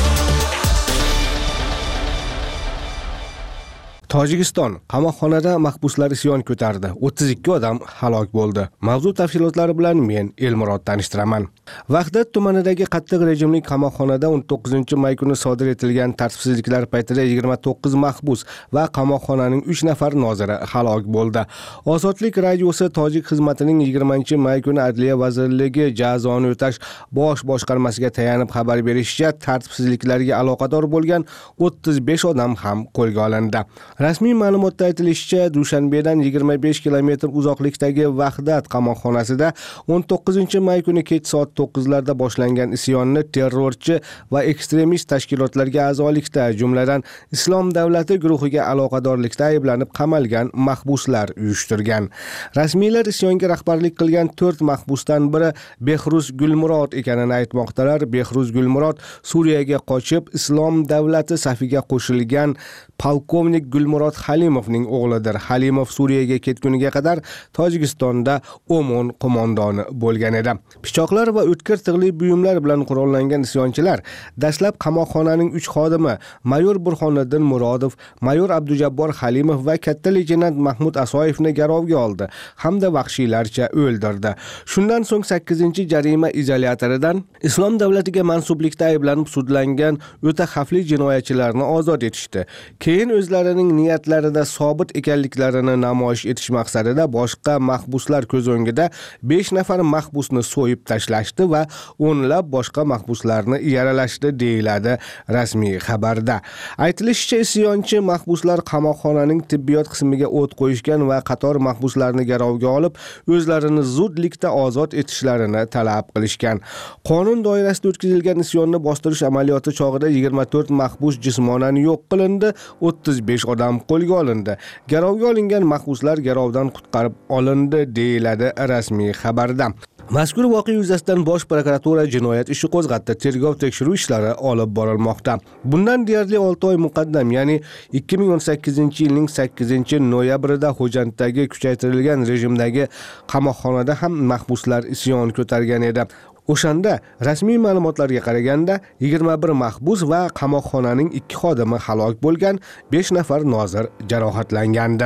Tojikiston qamoqxonada mahbuslar isyon ko'tardi. o'ttiz ikki odam halok bo'ldi. Mavzu tafsilotlari bilan men Elmurod tanishtiraman. Vahdat tumanidagi qattiq rejimli qamoqxonada o'n to'qqizinchi may kuni sodir etilgan tartibsizliklar paytida yigirma to'qqiz mahbus va qamoqxonaning uch nafar noziri halok bo'ldi. Ozodlik radiosi Tojik xizmatining yigirmanchi may kuni Adliya vazirligi jazoni o'tash bosh boshqarmasiga tayanib xabar berishicha, tartibsizliklarga aloqador bo'lgan o'ttiz besh odam ham qo'lga olindi. Rasmiy ma'lumotda aytilishicha, Dushanbedan yigirma besh kilometr uzoqlikdagi Vahdat qamoqxonasida o'n to'qqizinchi may kuni kech soat to'qqizlarda boshlangan isyonni terrorchi va ekstremist tashkilotlarga a'zolikda, jumladan Islom davlati guruhiga aloqadorlikda ayblanib qamalgan mahbuslar uyushtirgan. Rasmiylar isyonga rahbarlik qilgan to'rt mahbusdan biri Behruz Gulmurod ekanini aytmoqdalar. Behruz Gulmurod Suriyaga qochib, Islom davlati safiga qo'shilgan polkovnik Gulmurod Halimovning o'g'lidir. Halimov Suriyaga ketguniga qadar Tojikistonda Omon qo'mondoni bo'lgan edi. Pichoqlar va o'tkir tig'li buyumlar bilan qurollangan isyonchilar dastlab qamoqxonaning uch xodimi mayor Burxoniddin Murodov, mayor Abdujabbor Halimov va katta leytenant Mahmud Asoyevni garovga oldi hamda vahshiylarcha o'ldirdi. Shundan so'ng sakkizinchi jarima izolyatoridan Islom davlatiga mansublikda ayblanib sudlangan o'ta xavfli jinoyatchilarni ozod etishdi. Keyin o'zlarining niyatlarida sobit ekanliklarini namoyish etish maqsadida boshqa mahbuslar ko'z o'ngida besh nafar mahbusni so'yib tashlashdi va o'nlab boshqa mahbuslarni yaralashdi deyiladi rasmiy xabarda. Aytilishicha, isyonchi mahbuslar qamoqxonaning tibbiyot qismiga o't qo'yishgan va qator mahbuslarni garovga olib, o'zlarini zudlikda ozod etishlarini talab qilishgan. Qonun doirasida o'tkazilgan isyonni bostirish amaliyoti chog'ida yigirma to'rt mahbus jismonan yo'q qilindi, o'ttiz besh odam qo'lga olindi. Garovga olingan mahbuslar garovdan qutqarib olindi deyiladi rasmiy xabarda. Mazkur voqea yuzasidan Bosh prokuratura jinoyat ishi qo'zg'atdi. Tergov tekshiruv ishlari olib borilmoqda. Bundan deyarli olti oy muqaddam, ya'ni ikki ming o'n sakkizinchi yilning sakkizinchi noyabrida Xo'janddagi kuchaytirilgan rejimdagi qamoqxonada ham mahbuslar isyon ko'targan edi. O'shanda rasmiy ma'lumotlarga qaraganda yigirma bir mahbus va qamoqxonaning ikki xodimi halok bo'lgan, besh nafar nozir jarohatlangandi.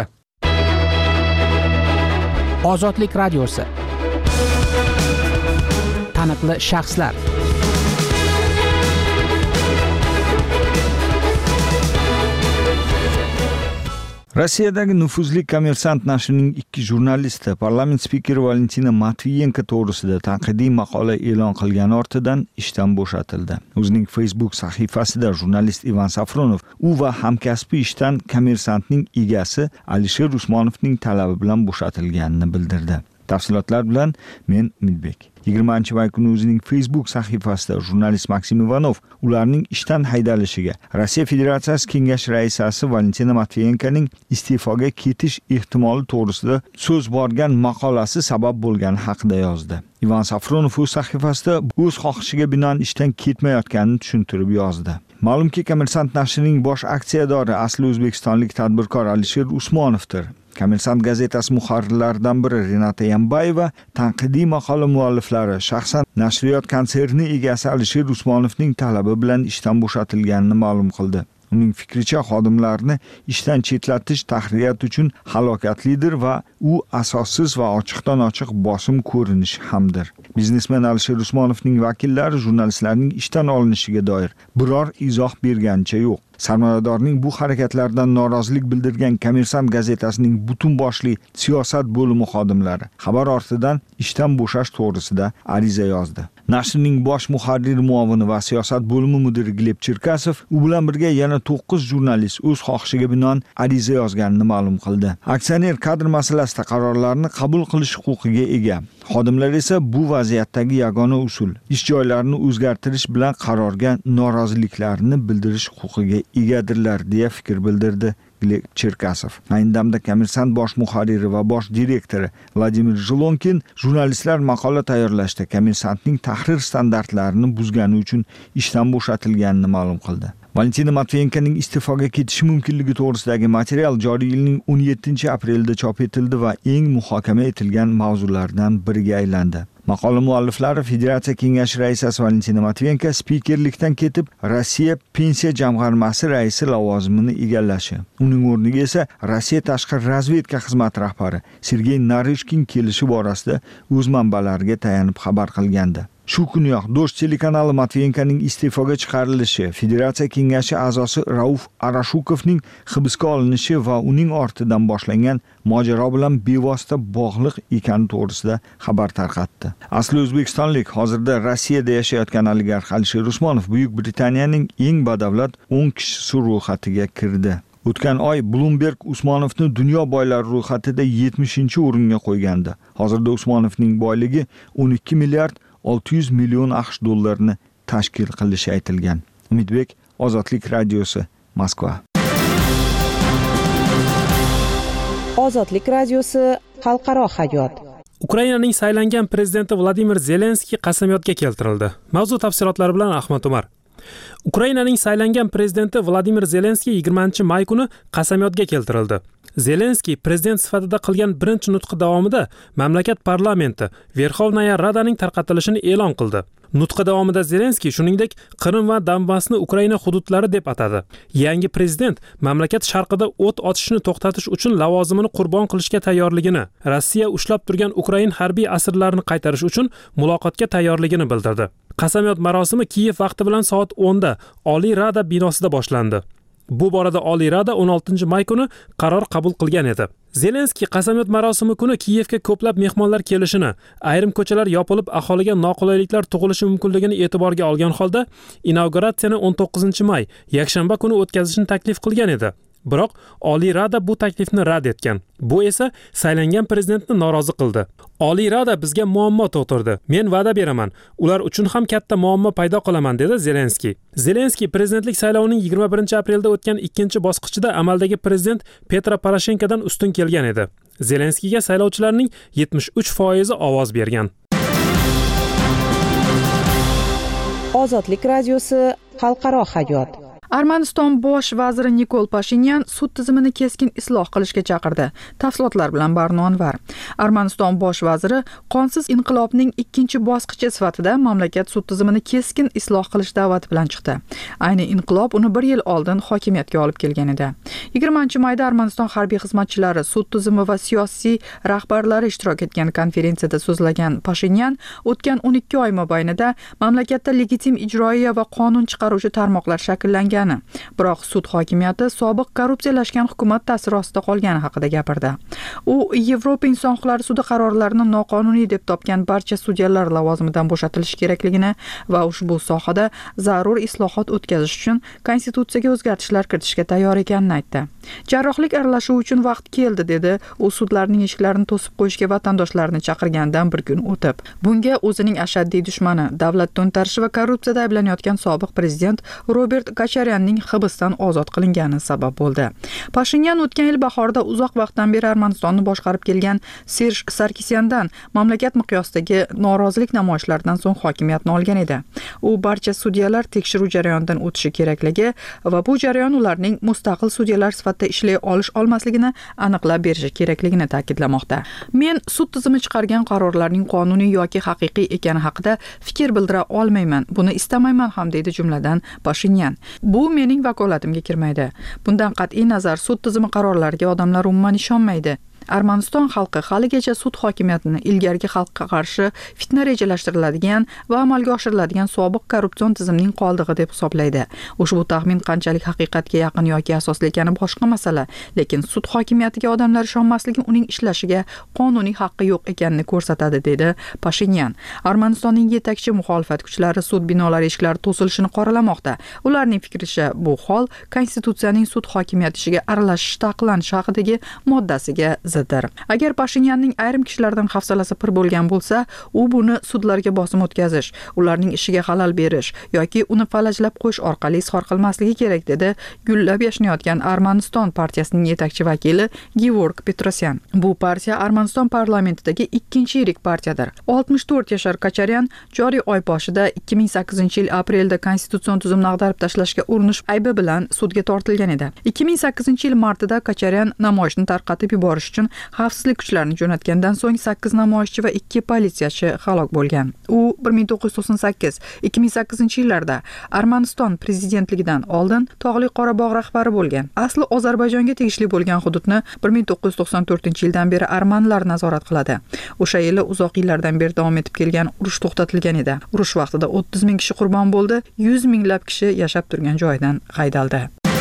Ozodlik radiosi. Taniqli shaxslar. Rossiyadagi nufuzli Kommersant nashrining ikki jurnalisti parlament spikeri Valentina Matviyenko to'g'risida tanqidiy maqola e'lon qilgani ortidan ishdan bo'shatildi. O'zining Facebook sahifasida jurnalist Ivan Safronov u va hamkasbi ishdan Kommersantning egasi Alisher Usmonovning talabi bilan bo'shatilganini bildirdi. Tafsilotlar bilan men Umidbek. yigirmanchi may kuni o'zining Facebook sahifasida jurnalist Maksim Ivanov ularning ishdan haydalishiga Rossiya Federatsiyasi Kengash raisasi Valentina Matviyenkoning iste'foga ketish ehtimoli to'g'risida so'z borgan maqolasi sabab bo'lgani haqida yozdi. Ivan Safronov o'z sahifasida o'z xohishiga binoan ishdan ketmayotganini tushuntirib yozdi. Ma'lumki, Kommersant nashrining bosh aksiyadori asli o'zbekistonlik tadbirkor Alisher Usmonovdir. Kommersant gazetasi muharrirlaridan biri Renata Yambayeva tanqidiy maqola mualliflari shaxsan nashriyot konserni egasi Alisher Usmonovning talabi bilan ishdan bo'shatilganini ma'lum qildi. Uning fikricha, xodimlarni ishdan chetlatish tahririyat uchun halokatlidir va u asossiz va ochiqdan ochiq bosim ko'rinishi hamdir. Biznesmen Alisher Usmonovning vakillari jurnalistlarning ishdan olinishiga doir biror izoh berganicha yo'q. Sarmoyadorning bu harakatlaridan norozilik bildirgan Kommersant gazetasining butun boshli siyosat bo'limi xodimlari xabar ortidan ishdan bo'shash to'g'risida ariza yozdi. Nashrning bosh muharrir muavini va siyosat bo'limi mudiri Gleb Cherkasov u bilan birga yana to'qqiz jurnalist o'z xohishiga binoan ariza yozganini ma'lum qildi. Aksioner kadr masalasida qarorlarni qabul qilish huquqiga ega. Xodimlar esa bu vaziyatdagi yagona usul ish joylarini o'zgartirish bilan qarorga noroziliklarini bildirish huquqiga egadirlar deya fikr bildirdi Gleb Cherkasov. Ayni damda Kommersant bosh muharriri va bosh direktori Vladimir Zhilonkin jurnalistlar maqola tayyorlashda Kommersantning tahrir standartlarini buzgani uchun ishdan bo'shatilganini ma'lum qildi. Valentina Matviyenkoning iste'foga ketishi mumkinligi to'g'risidagi material joriy yilning o'n yettinchi aprelida chop etildi va eng muhokama etilgan mavzulardan biriga aylandi. Maqola mualliflari Federatsiya Kengashi raisasi Valentina Matviyenko spikerlikdan ketib, Rossiya pensiya jamg'armasi raisi lavozimini egallashi. Uning o'rniga esa Rossiya tashqi razvedka xizmati rahbari Sergey Narishkin kelishi borasida o'z manbalariga tayanib xabar qilgandi. Shu kuniyoq Dosh telekanali Matviyenkoning iste'foga chiqarilishi, Federatsiya Kengashi a'zosi Rauf Arashukovning hibsga olinishi va uning ortidan boshlangan mojaro bilan bevosita bog'liq ekani to'g'risida xabar tarqatdi. Asli o'zbekistonlik hozirda Rossiyada yashayotgan oligarx Alisher Usmonov Buyuk Britaniyaning eng badavlat o'n kishisi ro'yxatiga kirdi. O'tgan oy Bloomberg Usmonovni dunyo boylari ro'yxatida yetmishinchi o'ringa qo'ygandi. Hozirda Usmonovning boyligi o'n ikki milliard olti yuz million AQSh dollarini tashkil qilishi aytilgan. Umidbek, Ozodlik radiosi, Moskva. Ozodlik radiosi, xalqaro hayot. Ukrainaning saylangan prezidenti Vladimir Zelenskiy qasamyodga keltirildi. Mavzu tafsilotlari bilan Ahmad Umar. Ukrainaning saylangan prezidenti Vladimir Zelenskiy yigirmanchi may kuni qasamyodga keltirildi. Zelenskiy prezident sifatida qilgan birinchi nutqi davomida mamlakat parlamenti Verxovnaya Radaning tarqatilishini e'lon qildi. Nutqi davomida Zelenskiy shuningdek Qrim va Donbassni Ukraina hududlari deb atadi. Yangi prezident mamlakat sharqida o't ochishni to'xtatish uchun lavozimini qurbon qilishga tayyorligini, Rossiya ushlab turgan Ukrain harbiy asirlarini qaytarish uchun muloqotga tayyorligini bildirdi. Qasamyod marosimi Kiyev vaqti bilan soat o'nda Oliy Rada binosida boshlandi. Bu borada Oliy Rada o'n oltinchi may kuni qaror qabul qilgan edi. Zelenskiy qasamyod marosimi kuni Kiyevga ko'plab mehmonlar kelishini, ayrim ko'chalar yopilib aholiga noqulayliklar tug'ilishi mumkinligini e'tiborga olgan holda inauguratsiyani o'n to'qqizinchi may, yakshanba kuni o'tkazishni taklif qilgan edi. Biroq Oliy Rada bu taklifni rad etgan. Bu esa saylangan prezidentni norozi qildi. Oliy Rada bizga muammo tug'dirdi. Men va'da beraman, ular uchun ham katta muammo paydo qilaman, dedi Zelenskiy. Zelenskiy prezidentlik saylovining yigirma birinchi aprelda o'tgan ikkinchi bosqichida amaldagi prezident Petro Poroshenkodan ustun kelgan edi. Zelenskiyga saylovchilarning yetmish uch foizi ovoz bergan. Ozodlik radiosi, xalqaro hayot. Armaniston bosh vaziri Nikol Pashinyan sud tizimini keskin isloh qilishga chaqirdi. Tafsilotlar bilan Barno Anvar. Armaniston bosh vaziri qonsiz inqilobning ikkinchi bosqichi sifatida mamlakat sud tizimini keskin isloh qilish da'vati bilan chiqdi. Ayni inqilob uni bir yil oldin hokimiyatga olib kelgan edi. yigirmanchi mayda Armaniston harbiy xizmatchilari, sud tizimi va siyosiy rahbarlari ishtirok etgan konferensiyada so'zlagan Pashinyan o'tgan o'n ikki oy mobaynida mamlakatda legitim ijroiya va qonun chiqaruvchi tarmoqlar shakllangan. Biroq sud hokimiyati sobiq korrupsiyalashgan hukumat ta'siri ostida qolgani haqida gapirdi. U Yevropa inson huquqlari sudi qarorlarini noqonuniy deb topgan barcha sudyalar lavozimidan bo'shatilishi kerakligini va ushbu sohada zarur islohot o'tkazish uchun konstitutsiyaga o'zgartishlar kiritishga tayyor ekanini aytdi. Jarrohlik aralashuvi uchun vaqt keldi dedi. U sudlarning eshiklarini to'sib qo'yishga vatandoshlarni chaqirgandan bir kun o'tib. Bunga o'zining ashaddiy dushmani, davlat to'ntarishi va korrupsiyada ayblanayotgan sobiq prezident Robert Kacharyanning hibsdan ozod qilingani sabab bo'ldi. Pashinyan o'tgan yil bahorda uzoq vaqtdan beri Armanistonni boshqarib kelgan Serj Sarkisyandan mamlakat miqyosidagi norozilik namoyishlaridan so'ng hokimiyatni olgan edi. U barcha sudyalar tekshiruv jarayonidan o'tishi kerakligi va bu jarayon ularning mustaqil sudyalar sifatida ishlay olish olmasligini aniqlab berishi kerakligini ta'kidlamoqda. Men sud tizimi chiqargan qarorlarning qonuniy yoki haqiqiy ekani haqida fikr bildira olmayman. Buni istamayman ham deydi jumladan Pashinyan. Bu mening vakolatimga kirmaydi. Bundan qat'iy nazar sud tizimi qarorlariga odamlar umuman ishonmaydi. Armaniston xalqi haligacha sud hokimiyatini ilgarigi xalqqa qarshi fitna rejalashtiriladigan va amalga oshiriladigan sobiq korrupsion tizimning qoldig'i deb hisoblaydi. Ushbu taxmin qanchalik haqiqatga yaqin yoki asosli ekani boshqa masala, lekin sud hokimiyatiga odamlar ishonmasligi uning ishlashiga qonuniy haqqi yo'q ekanini ko'rsatadi dedi Pashinyan. Armanistonning yetakchi muxolifat kuchlari sud binolari eshiklari to'silishini qoralamoqda. Ularning fikricha bu hol konstitutsiyaning sud hokimiyati ishiga aralashish taqiqlanishi haqidagi moddasiga ziddir. Agar Pashinyanning ayrim kishilardan hafsalasi pir bo'lgan bo'lsa, u buni sudlarga bosim o'tkazish, ularning ishiga xalal berish yoki uni falajlab qo'yish orqali izhor qilmasligi kerak dedi gullab yashnayotgan Armaniston partiyasining yetakchi vakili Georg Petrosyan. Bu partiya Armaniston parlamentidagi ikkinchi yirik partiyadir. oltmish to'rt yashar Kacharyan joriy oy boshida ikki ming sakkizinchi yil aprelda konstitutsion tuzumni ag'darib tashlashga urinish aybi bilan sudga tortilgan edi. ikki ming sakkizinchi yil martida Kacharyan namoyishni tarqatib yuborish uchun xavfsizlik kuchlarini jo'natgandan so'ng sakkiz namoyishchi va ikki politsiyachi halok bo'lgan. U bir ming to'qqiz yuz to'qson sakkiz ikki ming sakkizinchi yillarda Armaniston prezidentligidan oldin Tog'li Qorabog' rahbari bo'lgan. Asli Ozarbayjonga tegishli bo'lgan hududni bir ming to'qqiz yuz to'qson to'rtinchi yildan beri armanlar nazorat qiladi. O'sha yili uzoq yillardan beri davom etib kelgan urush to'xtatilgan edi. Urush vaqtida o'ttiz ming kishi qurbon bo'ldi, yuz minglab kishi yashab turgan joyidan haydaldi.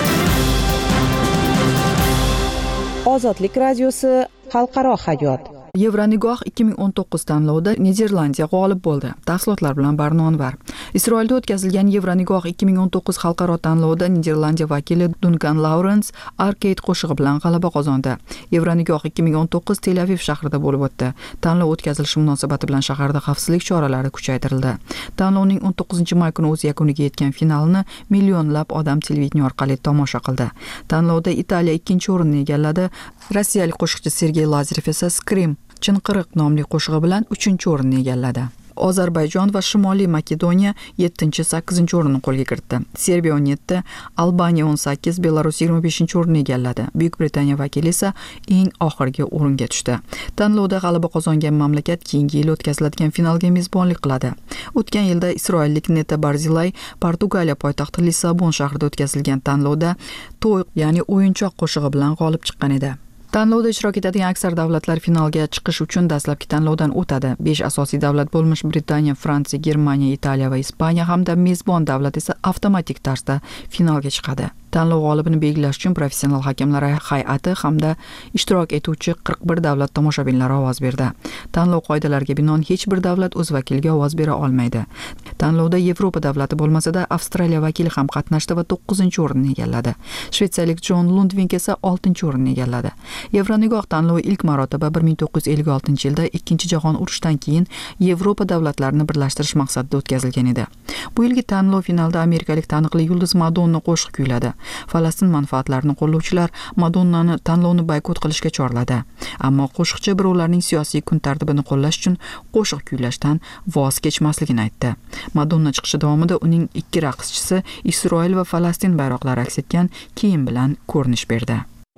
Ozodlik radiosi xalqaro hayot. Yevronigoh ikki ming o'n to'qqiz tanlovida Niderlandiya g'olib bo'ldi. Tafsilotlar bilan Barno Anvar. Isroilda o'tkazilgan Yevronigoh ikki ming o'n to'qqiz xalqaro tanlovida Niderlandiya vakili Duncan Lawrence Arcade qo'shig'i bilan g'alaba qozondi. Yevronigoh ikki ming o'n to'qqiz Tel Aviv shahrida bo'lib o'tdi. Tanlov o'tkazilishi munosabati bilan shaharda xavfsizlik choralari kuchaytirildi. Tanlovning o'n to'qqizinchi may kuni o'z yakuniga yetgan finalini millionlab odam televideniya orqali tomosha qildi. Tanlovda Italiya ikkinchi o'rinni egalladi. Rossiyalik qo'shiqchi Sergey Lazarev esa Scream Chinqiriq nomli qo'shig'i bilan uchinchi o'rinni egalladi. Ozarbayjon va Shimoliy Makedoniya yettinchi sakkizinchi o'rinni qo'lga kiritdi. Serbiya o'n yetti, Albaniya o'n sakkiz, Belarus yigirma beshinchi o'rinni egalladi. Buyuk Britaniya vakili esa eng oxirgi o'ringa tushdi. Tanlovda g'alaba qozongan mamlakat keyingi yil o'tkaziladigan finalga mezbonlik qiladi. O'tgan yilda isroillik Neta Barzilay Portugaliya poytaxti Lissabon shahrida o'tkazilgan tanlovda to'y, ya'ni o'yinchoq qo'shig'i bilan g'olib chiqqan edi. Tanlovda ishtirok etadigan aksar davlatlar finalga chiqish uchun dastlabki tanlovdan o'tadi. besh asosiy davlat bo'lmish Britaniya, Fransiya, Germaniya, Italiya va Ispaniya hamda mezbon davlat esa avtomatik tarzda finalga chiqadi. Tanlov g'olibini belgilash uchun professional hakamlar hay'ati hamda ishtirok etuvchi qirq bir davlat tomoshabinlari ovoz berdi. Tanlov qoidalariga binoan hech bir davlat o'z vakiliga ovoz bera olmaydi. Tanlovda Yevropa davlati bo'lmasa-da Avstraliya vakili ham qatnashdi va to'qqizinchi o'rinni egalladi. Shvetsiyalik John Lundvik esa oltinchi o'rinni egalladi. Yevronigoh tanlovi ilk marotaba bir ming to'qqiz yuz ellik oltinchi yilda Ikkinchi jahon urushidan keyin Yevropa davlatlarini birlashtirish maqsadida o'tkazilgan edi. Bu yilgi tanlov finalda amerikalik taniqli yulduz Madonna qo'shiq kuyladi. Falastin manfaatlarini qo'llovchilar Madonnani tanlovni boykot qilishga chorladi. Ammo qo'shiqchi birovlarning siyosiy kun tartibini qo'llash uchun qo'shiq kuylashdan voz kechmasligini aytdi. Madonna chiqishi davomida uning ikki raqschisi Isroil va Falastin bayroqlari aks etgan kiyim bilan ko'rinish berdi.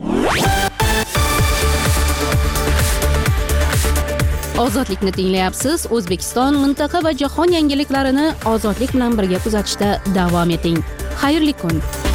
Ozodlikni tinglayapsiz. O'zbekiston, mintaqa va jahon yangiliklarini ozodlik bilan birga kuzatishda davom eting. Xayrli kun.